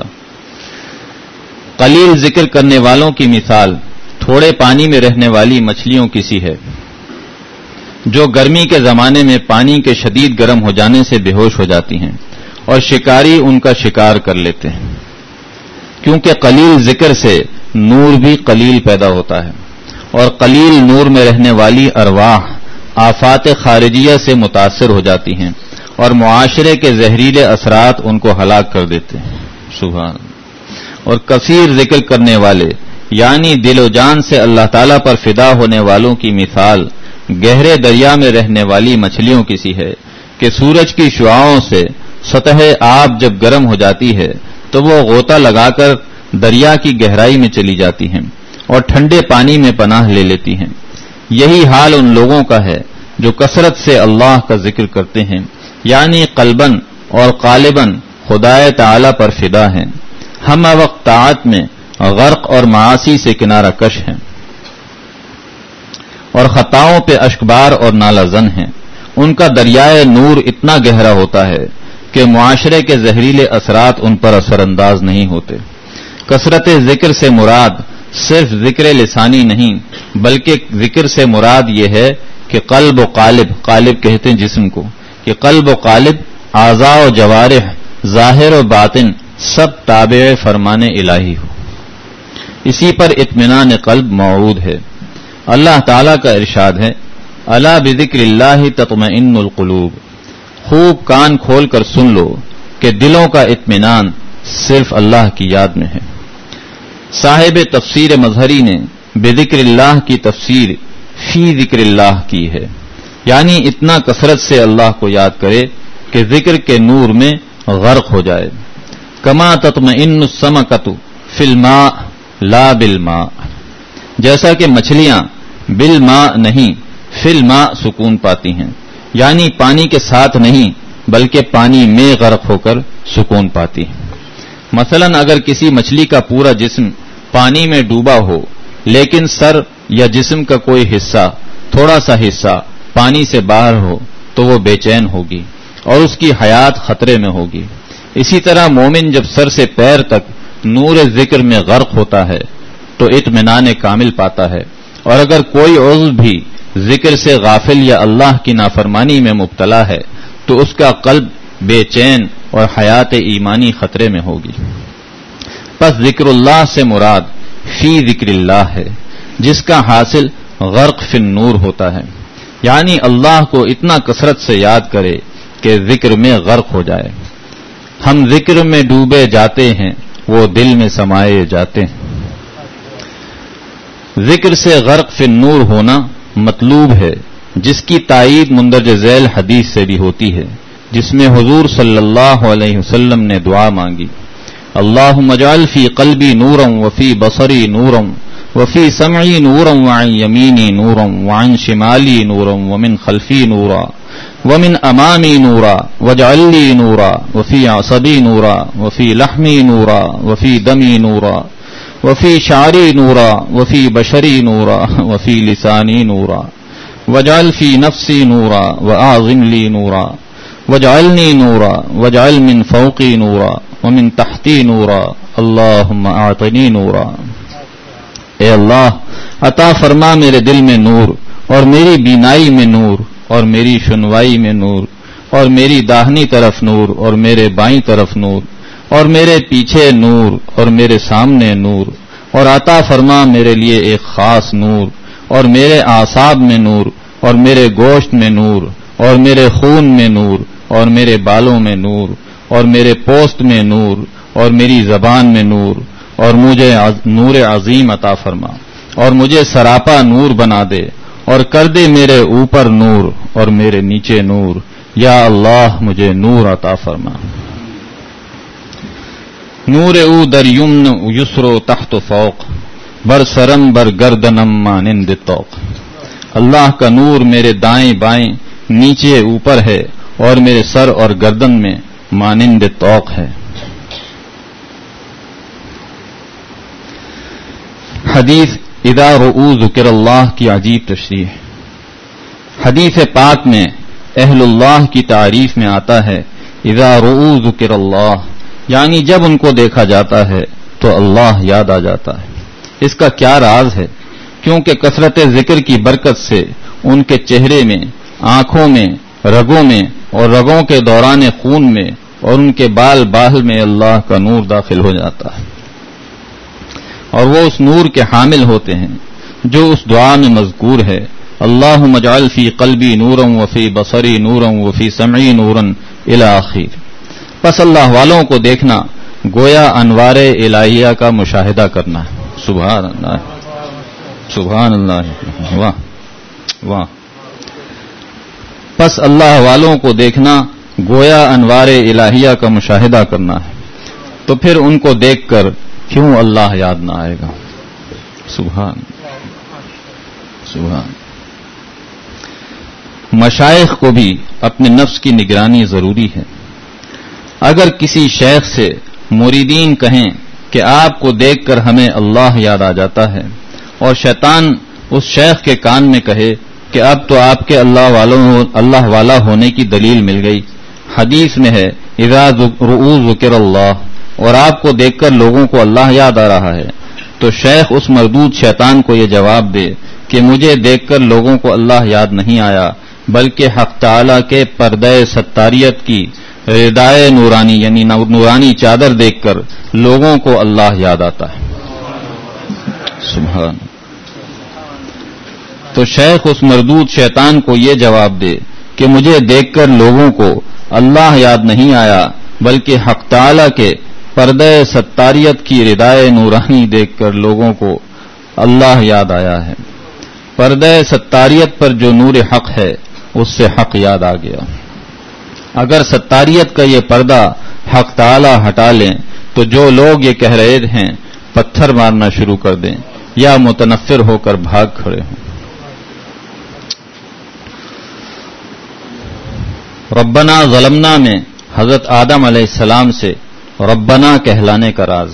قلیل ذکر کرنے والوں کی مثال تھوڑے پانی میں رہنے والی مچھلیوں کی سی ہے، جو گرمی کے زمانے میں پانی کے شدید گرم ہو جانے سے بے ہوش ہو جاتی ہیں اور شکاری ان کا شکار کر لیتے ہیں. کیونکہ قلیل ذکر سے نور بھی قلیل پیدا ہوتا ہے، اور قلیل نور میں رہنے والی ارواح آفات خارجیہ سے متاثر ہو جاتی ہیں اور معاشرے کے زہریلے اثرات ان کو ہلاک کر دیتے ہیں. سبحان. اور کثیر ذکر کرنے والے یعنی دل و جان سے اللہ تعالیٰ پر فدا ہونے والوں کی مثال گہرے دریا میں رہنے والی مچھلیوں کی سی ہے کہ سورج کی شعاعوں سے سطح آب جب گرم ہو جاتی ہے تو وہ غوطہ لگا کر دریا کی گہرائی میں چلی جاتی ہیں اور ٹھنڈے پانی میں پناہ لے لیتی ہیں. یہی حال ان لوگوں کا ہے جو کثرت سے اللہ کا ذکر کرتے ہیں، یعنی قلباً اور قالباً خدائے تعالی پر فدا ہیں، ہم وقت طاعت میں غرق اور معاصی سے کنارہ کش ہیں اور خطاؤں پہ اشکبار اور نالہ زن ہیں. ان کا دریائے نور اتنا گہرا ہوتا ہے کہ معاشرے کے زہریلے اثرات ان پر اثر انداز نہیں ہوتے. کثرت ذکر سے مراد صرف ذکر لسانی نہیں، بلکہ ذکر سے مراد یہ ہے کہ قلب و قالب، قالب کہتے ہیں جسم کو، کہ قلب و قالب، اعضاء و جوارح، ظاہر و باطن سب تابع فرمان الہی ہو. اسی پر اطمینان قلب موعود ہے. اللہ تعالیٰ کا ارشاد ہے، الا بذکر اللہ تطمئن القلوب. خوب کان کھول کر سن لو کہ دلوں کا اطمینان صرف اللہ کی یاد میں ہے. صاحب تفسیر مظہری نے بذکر اللہ کی تفسیر فی ذکر اللہ کی ہے، یعنی اتنا کثرت سے اللہ کو یاد کرے کہ ذکر کے نور میں غرق ہو جائے. کما تطمئن السمکۃ فی الماء لا بالماء. جیسا کہ مچھلیاں بالماء نہیں فی الماء سکون پاتی ہیں، یعنی پانی کے ساتھ نہیں بلکہ پانی میں غرق ہو کر سکون پاتی ہیں. مثلا اگر کسی مچھلی کا پورا جسم پانی میں ڈوبا ہو لیکن سر یا جسم کا کوئی حصہ، تھوڑا سا حصہ پانی سے باہر ہو تو وہ بے چین ہوگی اور اس کی حیات خطرے میں ہوگی. اسی طرح مومن جب سر سے پیر تک نور ذکر میں غرق ہوتا ہے تو اطمینان کامل پاتا ہے، اور اگر کوئی عضو بھی ذکر سے غافل یا اللہ کی نافرمانی میں مبتلا ہے تو اس کا قلب بے چین اور حیات ایمانی خطرے میں ہوگی. پس ذکر اللہ سے مراد فی ذکر اللہ ہے، جس کا حاصل غرق فی النور ہوتا ہے، یعنی اللہ کو اتنا کثرت سے یاد کرے کہ ذکر میں غرق ہو جائے. ہم ذکر میں ڈوبے جاتے ہیں، وہ دل میں سمائے جاتے ہیں. ذکر سے غرق فی النور ہونا مطلوب ہے، جس کی تائید مندرجہ ذیل حدیث سے بھی ہوتی ہے، جس میں حضور صلی اللہ علیہ وسلم نے دعا مانگی، اللہم اجعل فی قلبی نورا وفی بصری نورا وفی سمعی نورا وعن یمینی نورا وعن شمالی نورا ومن خلفی نورا ومن امامی نورا واجعل لی نورا وفی عصبی نورا وفی لحمی نورا وفی دمی نورا وفی شعری نورا وفی بشری نورا وفی لسانی نورا واجعل فی نفسی نورا واعظم لی نورا واجعلنی نورا واجعل من فوقی نورا ومن تحتی نورا اللہم اعطنی نورا. اے اللہ عطا فرما میرے دل میں نور، اور میری بینائی میں نور، اور میری شنوائی میں نور، اور میری داہنی طرف نور، اور میرے بائیں طرف نور، اور میرے پیچھے نور، اور میرے سامنے نور، اور عطا فرما میرے لیے ایک خاص نور، اور میرے اعصاب میں نور، اور میرے گوشت میں نور، اور میرے خون میں نور، اور میرے بالوں میں نور، اور میرے پوست میں نور، اور میری زبان میں نور، اور مجھے نور عظیم عطا فرما، اور مجھے سراپا نور بنا دے، اور کر دے میرے اوپر نور اور میرے نیچے نور. یا اللہ مجھے نور عطا فرما. نور او در یمن یسر و تحت فوق بر سرم بر گردنم مانند توق. اللہ کا نور میرے دائیں بائیں نیچے اوپر ہے اور میرے سر اور گردن میں مانند طوق ہے۔ حدیث اذا رؤوا ذکر اللہ کی عجیب تشریح۔ حدیث پاک میں اہل اللہ کی تعریف میں آتا ہے اذا رؤوا ذکر اللہ، یعنی جب ان کو دیکھا جاتا ہے تو اللہ یاد آ جاتا ہے۔ اس کا کیا راز ہے؟ کیونکہ کثرت ذکر کی برکت سے ان کے چہرے میں، آنکھوں میں، رگوں میں اور رگوں کے دوران خون میں اور ان کے بال باہل میں اللہ کا نور داخل ہو جاتا ہے، اور وہ اس نور کے حامل ہوتے ہیں جو اس دعا میں مذکور ہے، اللہم اجعل فی قلبی نورا وفی بصری نورا وفی سمعی نورا الی آخر۔ پس اللہ والوں کو دیکھنا گویا انوار الہیہ کا مشاہدہ کرنا ہے۔ سبحان اللہ، سبحان اللہ، واہ واہ۔ پس اللہ والوں کو دیکھنا گویا انوار الہیہ کا مشاہدہ کرنا ہے، تو پھر ان کو دیکھ کر کیوں اللہ یاد نہ آئے گا؟ سبحان سبحان۔ مشائخ کو بھی اپنے نفس کی نگرانی ضروری ہے۔ اگر کسی شیخ سے مریدین کہیں کہ آپ کو دیکھ کر ہمیں اللہ یاد آ جاتا ہے، اور شیطان اس شیخ کے کان میں کہے کہ اب تو آپ کے اللہ والوں اللہ والا ہونے کی دلیل مل گئی، حدیث میں ہے اذا رؤوا ذکر اللہ، اور آپ کو دیکھ کر لوگوں کو اللہ یاد آ رہا ہے، تو شیخ اس مردود شیطان کو یہ جواب دے کہ مجھے دیکھ کر لوگوں کو اللہ یاد نہیں آیا، بلکہ حق تعالی کے پردہ ستاریت کی ردائے نورانی یعنی نورانی چادر دیکھ کر لوگوں کو اللہ یاد آتا ہے۔ سبحان۔ تو شیخ اس مردود شیطان کو یہ جواب دے کہ مجھے دیکھ کر لوگوں کو اللہ یاد نہیں آیا، بلکہ حق تعالی کے پردہ ستاریت کی ردائے نورانی دیکھ کر لوگوں کو اللہ یاد آیا ہے۔ پردہ ستاریت پر جو نور حق ہے اس سے حق یاد آ گیا۔ اگر ستاریت کا یہ پردہ حق تعالی ہٹا لیں تو جو لوگ یہ کہہ رہے ہیں پتھر مارنا شروع کر دیں یا متنفر ہو کر بھاگ کھڑے ہوں۔ ربنا ظلمنا میں حضرت آدم علیہ السلام سے ربنا کہلانے کا راز۔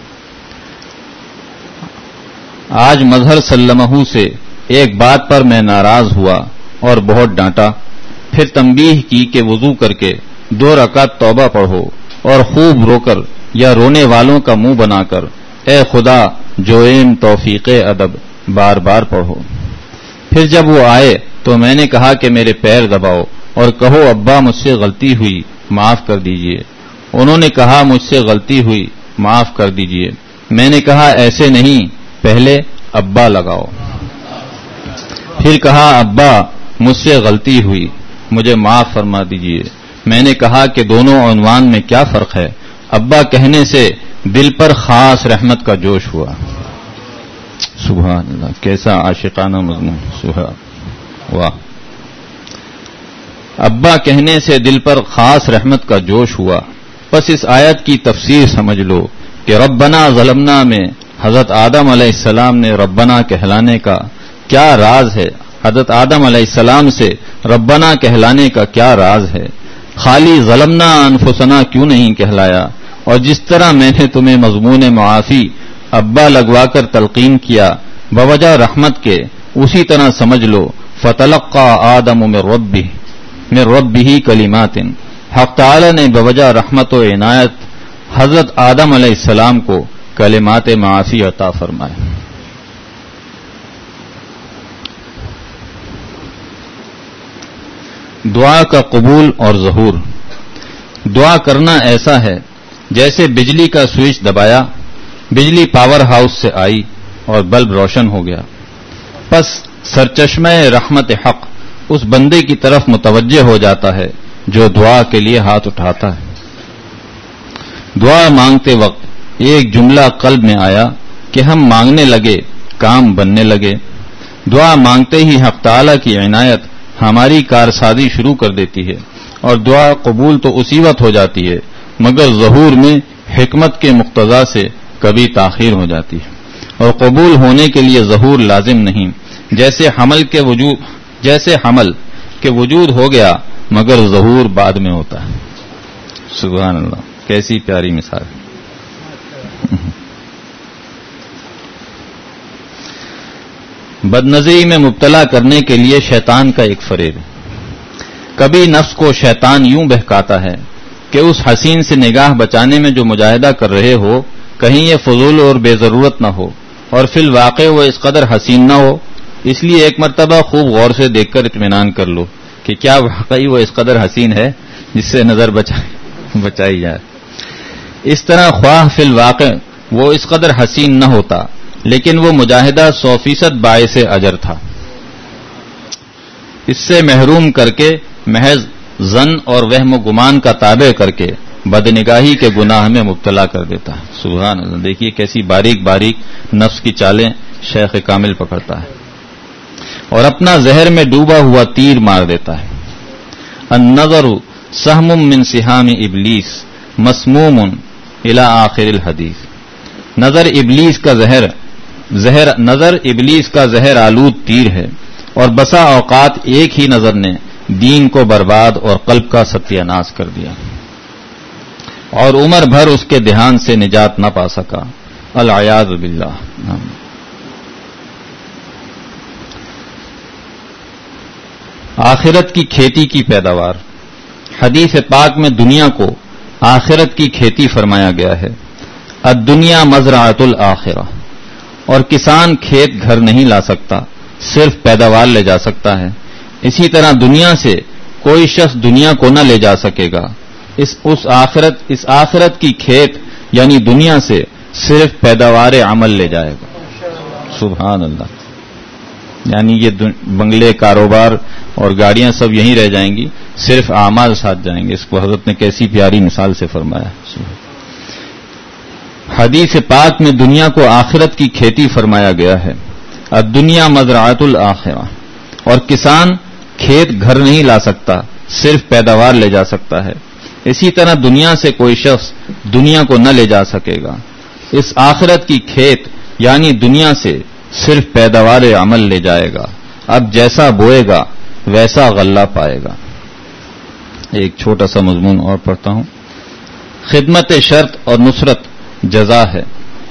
آج مظہر سلمہ سے ایک بات پر میں ناراض ہوا اور بہت ڈانٹا، پھر تنبیہ کی کہ وضو کر کے دو رکعت توبہ پڑھو اور خوب رو کر یا رونے والوں کا منہ بنا کر اے خدا جوئم توفیق ادب بار بار پڑھو۔ پھر جب وہ آئے تو میں نے کہا کہ میرے پیر دباؤ اور کہو ابا مجھ سے غلطی ہوئی معاف کر دیجئے۔ انہوں نے کہا مجھ سے غلطی ہوئی معاف کر دیجئے۔ میں نے کہا ایسے نہیں، پہلے ابا لگاؤ۔ پھر کہا ابا مجھ سے غلطی ہوئی مجھے معاف فرما دیجئے۔ میں نے کہا کہ دونوں عنوان میں کیا فرق ہے؟ ابا کہنے سے دل پر خاص رحمت کا جوش ہوا۔ سبحان اللہ، کیسا عاشقانہ مضمون، سبحان واہ۔ ابا کہنے سے دل پر خاص رحمت کا جوش ہوا۔ بس اس آیت کی تفسیر سمجھ لو کہ ربنا ظلمنا میں حضرت آدم علیہ السلام نے ربنا کہلانے کا کیا راز ہے، حضرت آدم علیہ السلام سے ربنا کہلانے کا کیا راز ہے۔ خالی ظلمنا انفسنا کیوں نہیں کہلایا؟ اور جس طرح میں نے تمہیں مضمون معافی ابا لگوا کر تلقین کیا بوجہ رحمت کے، اسی طرح سمجھ لو فتلقى آدم من ربه من ربه کلمات، حق تعالی نے بوجہ رحمت و عنایت حضرت آدم علیہ السلام کو کلمات معافی عطا فرمائے۔ دعا کا قبول اور ظہور۔ دعا کرنا ایسا ہے جیسے بجلی کا سوئچ دبایا، بجلی پاور ہاؤس سے آئی اور بلب روشن ہو گیا، پس سرچشمہ رحمت حق اس بندے کی طرف متوجہ ہو جاتا ہے جو دعا کے لیے ہاتھ اٹھاتا ہے۔ دعا مانگتے وقت ایک جملہ قلب میں آیا کہ ہم مانگنے لگے، کام بننے لگے۔ دعا مانگتے ہی حق تعالی کی عنایت ہماری کارسازی شروع کر دیتی ہے، اور دعا قبول تو اسی وقت ہو جاتی ہے، مگر ظہور میں حکمت کے مقتضا سے کبھی تاخیر ہو جاتی ہے، اور قبول ہونے کے لیے ظہور لازم نہیں۔ جیسے حمل کے وجود جیسے حمل کے وجود ہو گیا مگر ظہور بعد میں ہوتا ہے۔ سبحان اللہ، کیسی پیاری مثال. بدنظری میں مبتلا کرنے کے لیے شیطان کا ایک فریب. کبھی نفس کو شیطان یوں بہکاتا ہے کہ اس حسین سے نگاہ بچانے میں جو مجاہدہ کر رہے ہو کہیں یہ فضول اور بے ضرورت نہ ہو، اور فی الواقع وہ اس قدر حسین نہ ہو. اس لیے ایک مرتبہ خوب غور سے دیکھ کر اطمینان کر لو کہ کیا واقعی وہ اس قدر حسین ہے جس سے نظر بچائی بچائی جائے. اس طرح خواہ فی الواقع وہ اس قدر حسین نہ ہوتا، لیکن وہ مجاہدہ سو فیصد باعث اجر تھا. اس سے محروم کر کے محض ظن اور وہم و گمان کا تابع کر کے بدنگاہی کے گناہ میں مبتلا کر دیتا ہے. سبحان اللہ، دیکھیے کیسی باریک باریک نفس کی چالیں شیخ کامل پکڑتا ہے اور اپنا زہر میں ڈوبا ہوا تیر مار دیتا ہے. النظر سہم من سہام ابلیس مسموم الی آخر الحدیث. نظر ابلیس کا زہر زہر نظر ابلیس کا زہر آلود تیر ہے، اور بسا اوقات ایک ہی نظر نے دین کو برباد اور قلب کا ستیہ ناش کر دیا، اور عمر بھر اس کے دھیان سے نجات نہ پا سکا. العیاذ باللہ. آخرت کی کھیتی کی پیداوار. حدیث پاک میں دنیا کو آخرت کی کھیتی فرمایا گیا ہے. الدنیا مزرعۃ الآخرہ. اور کسان کھیت گھر نہیں لا سکتا، صرف پیداوار لے جا سکتا ہے. اسی طرح دنیا سے کوئی شخص دنیا کو نہ لے جا سکے گا. اس اس آخرت اس آخرت کی کھیت یعنی دنیا سے صرف پیداوار عمل لے جائے گا. سبحان اللہ. یعنی یہ بنگلے، کاروبار اور گاڑیاں سب یہیں رہ جائیں گی، صرف اعمال ساتھ جائیں گے. اس کو حضرت نے کیسی پیاری مثال سے فرمایا. حدیث پاک میں دنیا کو آخرت کی کھیتی فرمایا گیا ہے. الدنیا مزرعۃ الآخرہ. اور کسان کھیت گھر نہیں لا سکتا، صرف پیداوار لے جا سکتا ہے. اسی طرح دنیا سے کوئی شخص دنیا کو نہ لے جا سکے گا. اس آخرت کی کھیت یعنی دنیا سے صرف پیداوار عمل لے جائے گا. اب جیسا بوئے گا ویسا غلہ پائے گا. ایک چھوٹا سا مضمون اور پڑھتا ہوں. خدمت شرط اور نصرت جزا ہے.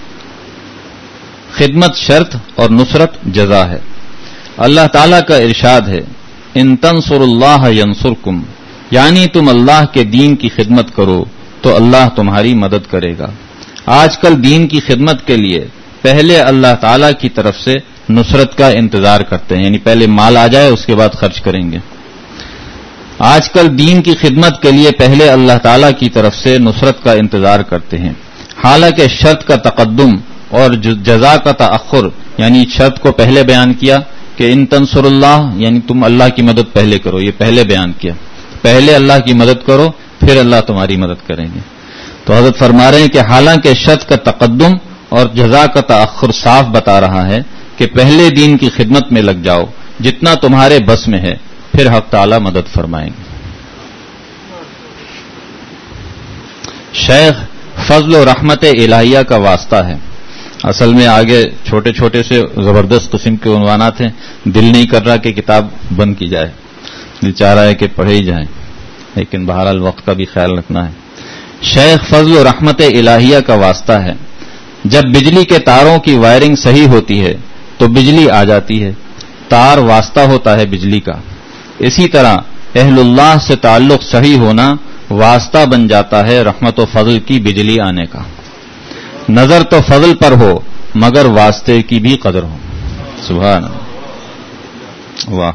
خدمت شرط اور نصرت جزا ہے. اللہ تعالیٰ کا ارشاد ہے، ان تنصر اللہ ینصرکم، یعنی تم اللہ کے دین کی خدمت کرو تو اللہ تمہاری مدد کرے گا. آج کل دین کی خدمت کے لیے پہلے اللہ تعالیٰ کی طرف سے نصرت کا انتظار کرتے ہیں، یعنی پہلے مال آ جائے اس کے بعد خرچ کریں گے. آج کل دین کی خدمت کے لیے پہلے اللہ تعالیٰ کی طرف سے نصرت کا انتظار کرتے ہیں، حالانکہ شرط کا تقدم اور جزا کا تأخر، یعنی شرط کو پہلے بیان کیا کہ ان تنصر اللہ یعنی تم اللہ کی مدد پہلے کرو، یہ پہلے بیان کیا. پہلے اللہ کی مدد کرو پھر اللہ تمہاری مدد کریں گے. تو حضرت فرما رہے ہیں کہ حالانکہ شرط کا تقدم اور جزا کا تأخر صاف بتا رہا ہے کہ پہلے دین کی خدمت میں لگ جاؤ جتنا تمہارے بس میں ہے، پھر حق تعالی مدد فرمائیں گے. شیخ فضل و رحمت الہیہ کا واسطہ ہے. اصل میں آگے چھوٹے چھوٹے سے زبردست قسم کے عنوانات ہیں، دل نہیں کر رہا کہ کتاب بند کی جائے، دل چاہ رہا ہے کہ پڑھے ہی جائیں، لیکن بہرحال وقت کا بھی خیال رکھنا ہے. شیخ فضل و رحمت الہیہ کا واسطہ ہے. جب بجلی کے تاروں کی وائرنگ صحیح ہوتی ہے تو بجلی آ جاتی ہے، تار واسطہ ہوتا ہے بجلی کا. اسی طرح اہل اللہ سے تعلق صحیح ہونا واسطہ بن جاتا ہے رحمت و فضل کی بجلی آنے کا. نظر تو فضل پر ہو مگر واسطے کی بھی قدر ہو. سبحان اللہ. واہ.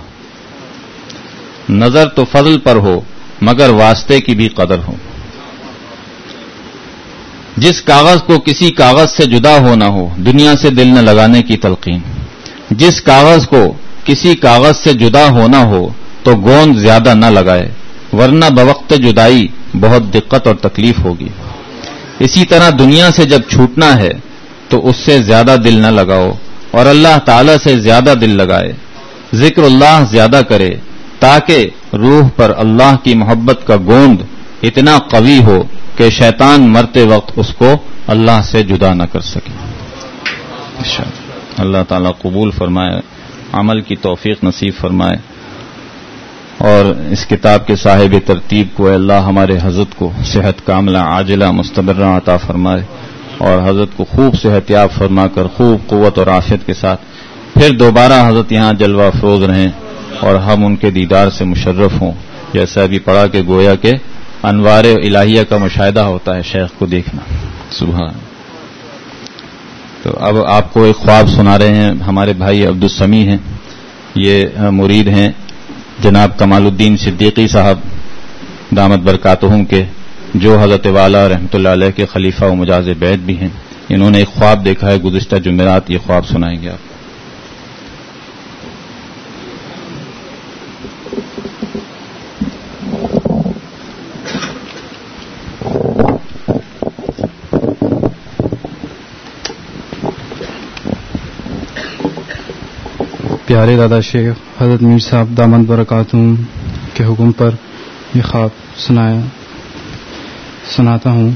نظر تو فضل پر ہو مگر واسطے کی بھی قدر ہو. جس کاغذ کو کسی کاغذ سے جدا ہونا ہو دنیا سے دل نہ لگانے کی تلقین. جس کاغذ کو کسی کاغذ سے جدا ہونا ہو تو گوند زیادہ نہ لگائے، ورنہ بوقت جدائی بہت دقت اور تکلیف ہوگی. اسی طرح دنیا سے جب چھوٹنا ہے تو اس سے زیادہ دل نہ لگاؤ اور اللہ تعالی سے زیادہ دل لگائے. ذکر اللہ زیادہ کرے تاکہ روح پر اللہ کی محبت کا گوند اتنا قوی ہو کہ شیطان مرتے وقت اس کو اللہ سے جدا نہ کر سکے. اللہ تعالیٰ قبول فرمائے، عمل کی توفیق نصیب فرمائے. اور اس کتاب کے صاحب ترتیب کو اے اللہ ہمارے حضرت کو صحت کاملہ عاجلہ مستمرہ عطا فرمائے اور حضرت کو خوب صحت یاب فرما کر خوب قوت اور عافیت کے ساتھ پھر دوبارہ حضرت یہاں جلوہ افروز رہیں اور ہم ان کے دیدار سے مشرف ہوں. جیسا ابھی پڑھا کہ گویا کہ انوار الہیہ کا مشاہدہ ہوتا ہے شیخ کو دیکھنا. سبحان. تو اب آپ کو ایک خواب سنا رہے ہیں. ہمارے بھائی عبدالسمیع ہیں, یہ مرید ہیں جناب کمال الدین صدیقی صاحب دامت برکاتہم کے, جو حضرت والا رحمۃ اللہ علیہ کے خلیفہ و مجاز بیعت بھی ہیں. انہوں نے ایک خواب دیکھا ہے گزشتہ جمعرات, یہ خواب سنائیں گے آپ. پیارے دادا شیخ حضرت میر صاحب دامت برکاتہم کے حکم پر یہ خواب سنایا سناتا ہوں.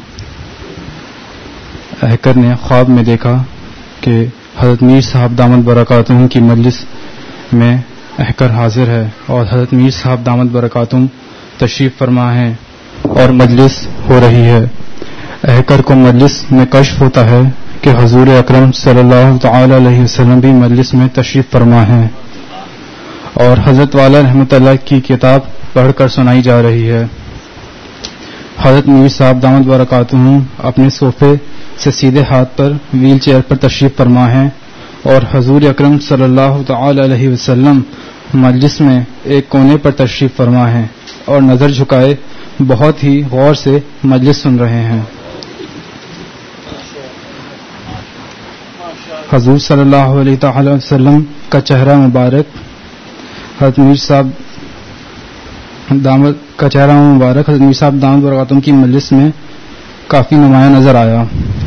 احکر نے خواب میں دیکھا کہ حضرت میر صاحب دامت برکاتہم کی مجلس میں احکر حاضر ہے اور حضرت میر صاحب دامت برکاتہم تشریف فرما ہے اور مجلس ہو رہی ہے. احکر کو مجلس میں کشف ہوتا ہے کہ حضور اکرم صلی اللہ تعالی علیہ وسلم بھی مجلس میں تشریف فرما ہیں اور حضرت والا رحمۃ اللہ کی کتاب پڑھ کر سنائی جا رہی ہے. حضرت میر صاحب دامت برکاتہم اپنے صوفے سے سیدھے ہاتھ پر ویل چیئر پر تشریف فرما ہیں اور حضور اکرم صلی اللہ تعالی علیہ وسلم مجلس میں ایک کونے پر تشریف فرما ہیں اور نظر جھکائے بہت ہی غور سے مجلس سن رہے ہیں. حضور صلی اللہ علیہ تعالی وسلم کا چہرہ مبارک حضرت میر صاحب دامت کا چہرہ مبارک حضرت میر صاحب دامت برکاتہم کی مجلس میں کافی نمایاں نظر آیا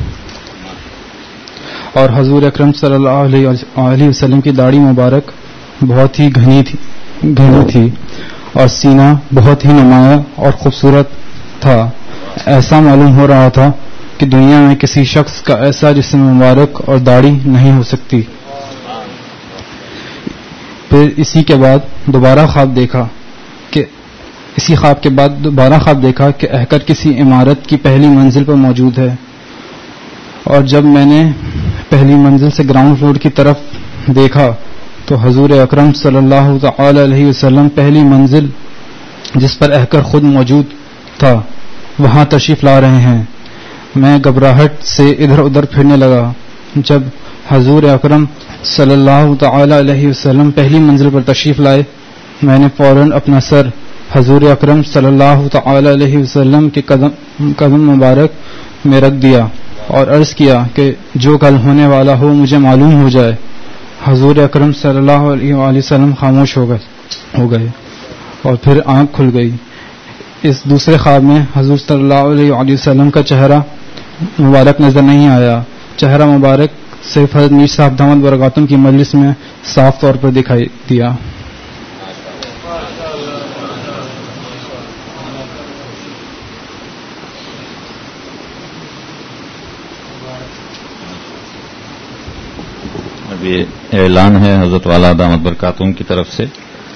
اور حضور اکرم صلی اللہ علیہ وسلم کی داڑھی مبارک بہت ہی گھنی تھی گھنی تھی اور سینہ بہت ہی نمایاں اور خوبصورت تھا. ایسا معلوم ہو رہا تھا کہ دنیا میں کسی شخص کا ایسا جسم مبارک اور داڑھی نہیں ہو سکتی. پھر اسی کے بعد دوبارہ خواب دیکھا کہ اسی خواب کے بعد دوبارہ خواب دیکھا کہ احکر کسی عمارت کی پہلی منزل پر موجود ہے اور جب میں نے پہلی منزل سے گراؤنڈ فلور کی طرف دیکھا تو حضور اکرم صلی اللہ تعالی علیہ وسلم پہلی منزل جس پر احکر خود موجود تھا وہاں تشریف لا رہے ہیں. میں گھبراہٹ سے ادھر ادھر پھرنے لگا. جب حضور اکرم صلی اللہ تعالی علیہ وسلم پہلی منزل پر تشریف لائے میں نے فوراً اپنا سر حضور اکرم صلی اللہ تعالی علیہ وسلم کے قدم قدم مبارک میں رکھ دیا اور عرض کیا کہ جو کل ہونے والا ہو مجھے معلوم ہو جائے. حضور اکرم صلی اللہ علیہ وسلم خاموش ہو گئے ہو گئے اور پھر آنکھ کھل گئی. اس دوسرے خواب میں حضور صلی اللہ علیہ وسلم کا چہرہ مبارک نظر نہیں آیا. چہرہ مبارک صرف حضرت میر صاحب دامت برکاتہم کی مجلس میں صاف طور پر دکھائی دیا. اب یہ اعلان ہے حضرت والا دامت برکاتہم کی طرف سے.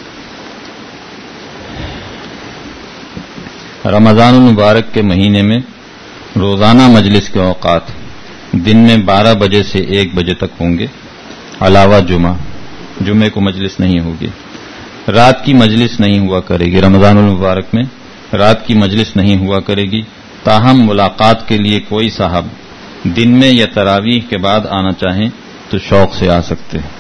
رمضان المبارک کے مہینے میں روزانہ مجلس کے اوقات دن میں بارہ بجے سے ایک بجے تک ہوں گے علاوہ جمعہ. جمعے کو مجلس نہیں ہوگی. رات کی مجلس نہیں ہوا کرے گی. رمضان المبارک میں رات کی مجلس نہیں ہوا کرے گی. تاہم ملاقات کے لیے کوئی صاحب دن میں یا تراویح کے بعد آنا چاہیں تو شوق سے آ سکتے ہیں.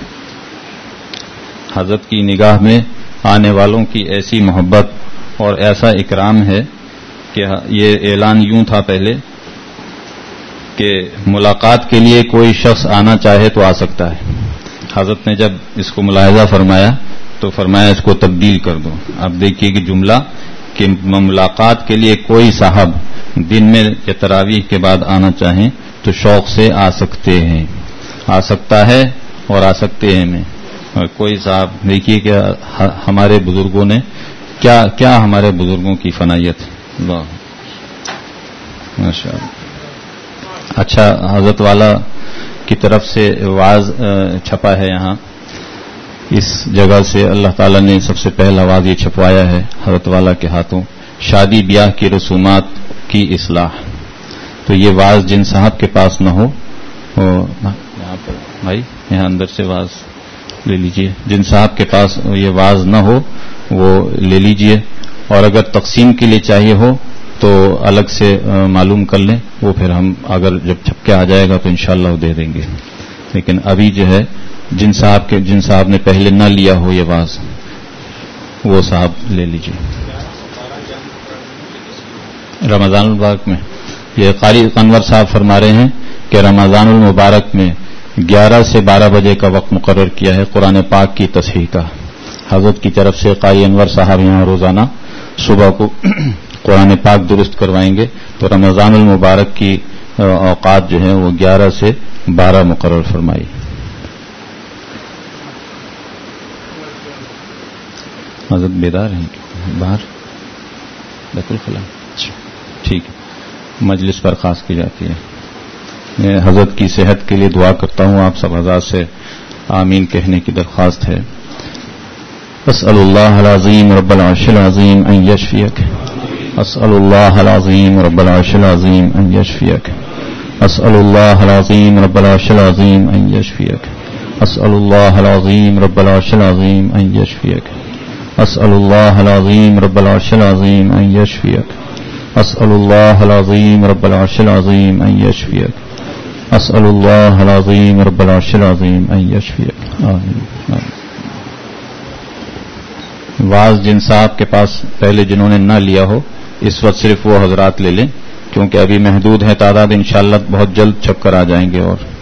حضرت کی نگاہ میں آنے والوں کی ایسی محبت اور ایسا اکرام ہے کہ یہ اعلان یوں تھا پہلے کہ ملاقات کے لیے کوئی شخص آنا چاہے تو آ سکتا ہے. حضرت نے جب اس کو ملاحظہ فرمایا تو فرمایا اس کو تبدیل کر دو. اب دیکھیے کہ جملہ کہ ملاقات کے لیے کوئی صاحب دن میں یا تراویح کے بعد آنا چاہیں تو شوق سے آ سکتے ہیں. آ سکتا ہے اور آ سکتے ہیں میں. اور کوئی صاحب دیکھیے کہ ہمارے بزرگوں نے کیا کیا ہمارے بزرگوں کی فنائیت. اللہ ماشاء اللہ. اچھا حضرت والا کی طرف سے واعظ چھپا ہے یہاں اس جگہ سے اللہ تعالیٰ نے سب سے پہلا واز یہ چھپوایا ہے حضرت والا کے ہاتھوں، شادی بیاہ کی رسومات کی اصلاح. تو یہ واز جن صاحب کے پاس نہ ہو، یہاں پر بھائی یہاں اندر سے واز لے لیجئے، جن صاحب کے پاس یہ واز نہ ہو وہ لے لیجئے، اور اگر تقسیم کے لیے چاہیے ہو تو الگ سے معلوم کر لیں، وہ پھر ہم اگر جب چھپ کے آ جائے گا تو انشاءاللہ وہ دے دیں گے. لیکن ابھی جو ہے جن صاحب کے جن صاحب نے پہلے نہ لیا ہو یہ واز، وہ صاحب لے لیجئے. رمضان المبارک میں یہ قاری انور صاحب فرما رہے ہیں کہ رمضان المبارک میں گیارہ سے بارہ بجے کا وقت مقرر کیا ہے قرآن پاک کی تصحیح کا. حضرت کی طرف سے قاری انور صاحب یہاں روزانہ صبح کو قرآن پاک درست کروائیں گے، تو رمضان المبارک کی اوقات جو ہیں وہ گیارہ سے بارہ مقرر فرمائی. حضرت بیدار ہیں باہر بیت الخلا؟ ٹھیک ہے، مجلس برخاست کی جاتی ہے. میں حضرت کی صحت کے لیے دعا کرتا ہوں، آپ سب حضرات سے آمین کہنے کی درخواست ہے. اسأل اللہ العظیم رب العرش العظیم ان یشفیک، اسأل اللہ العظیم رب العرش العظیم ان یشفیک، اسأل اللہ العظیم رب العرش العظیم ان یشفیک، اسأل اللہ العظیم رب العرش العظیم ان یشفیک، اسأل اللہ العظیم رب العرش العظیم ان یشفیک، اسأل اللہ العظیم رب العرش العظیم ان یشفیک، اسأل اللہ العظیم رب العرش العظیم ان یشفیک. آمین. واز جن صاحب کے پاس پہلے جنہوں نے نہ لیا ہو اس وقت صرف وہ حضرات لے لیں، کیونکہ ابھی محدود ہے تعداد، انشاءاللہ بہت جلد چھپ کر آ جائیں گے. اور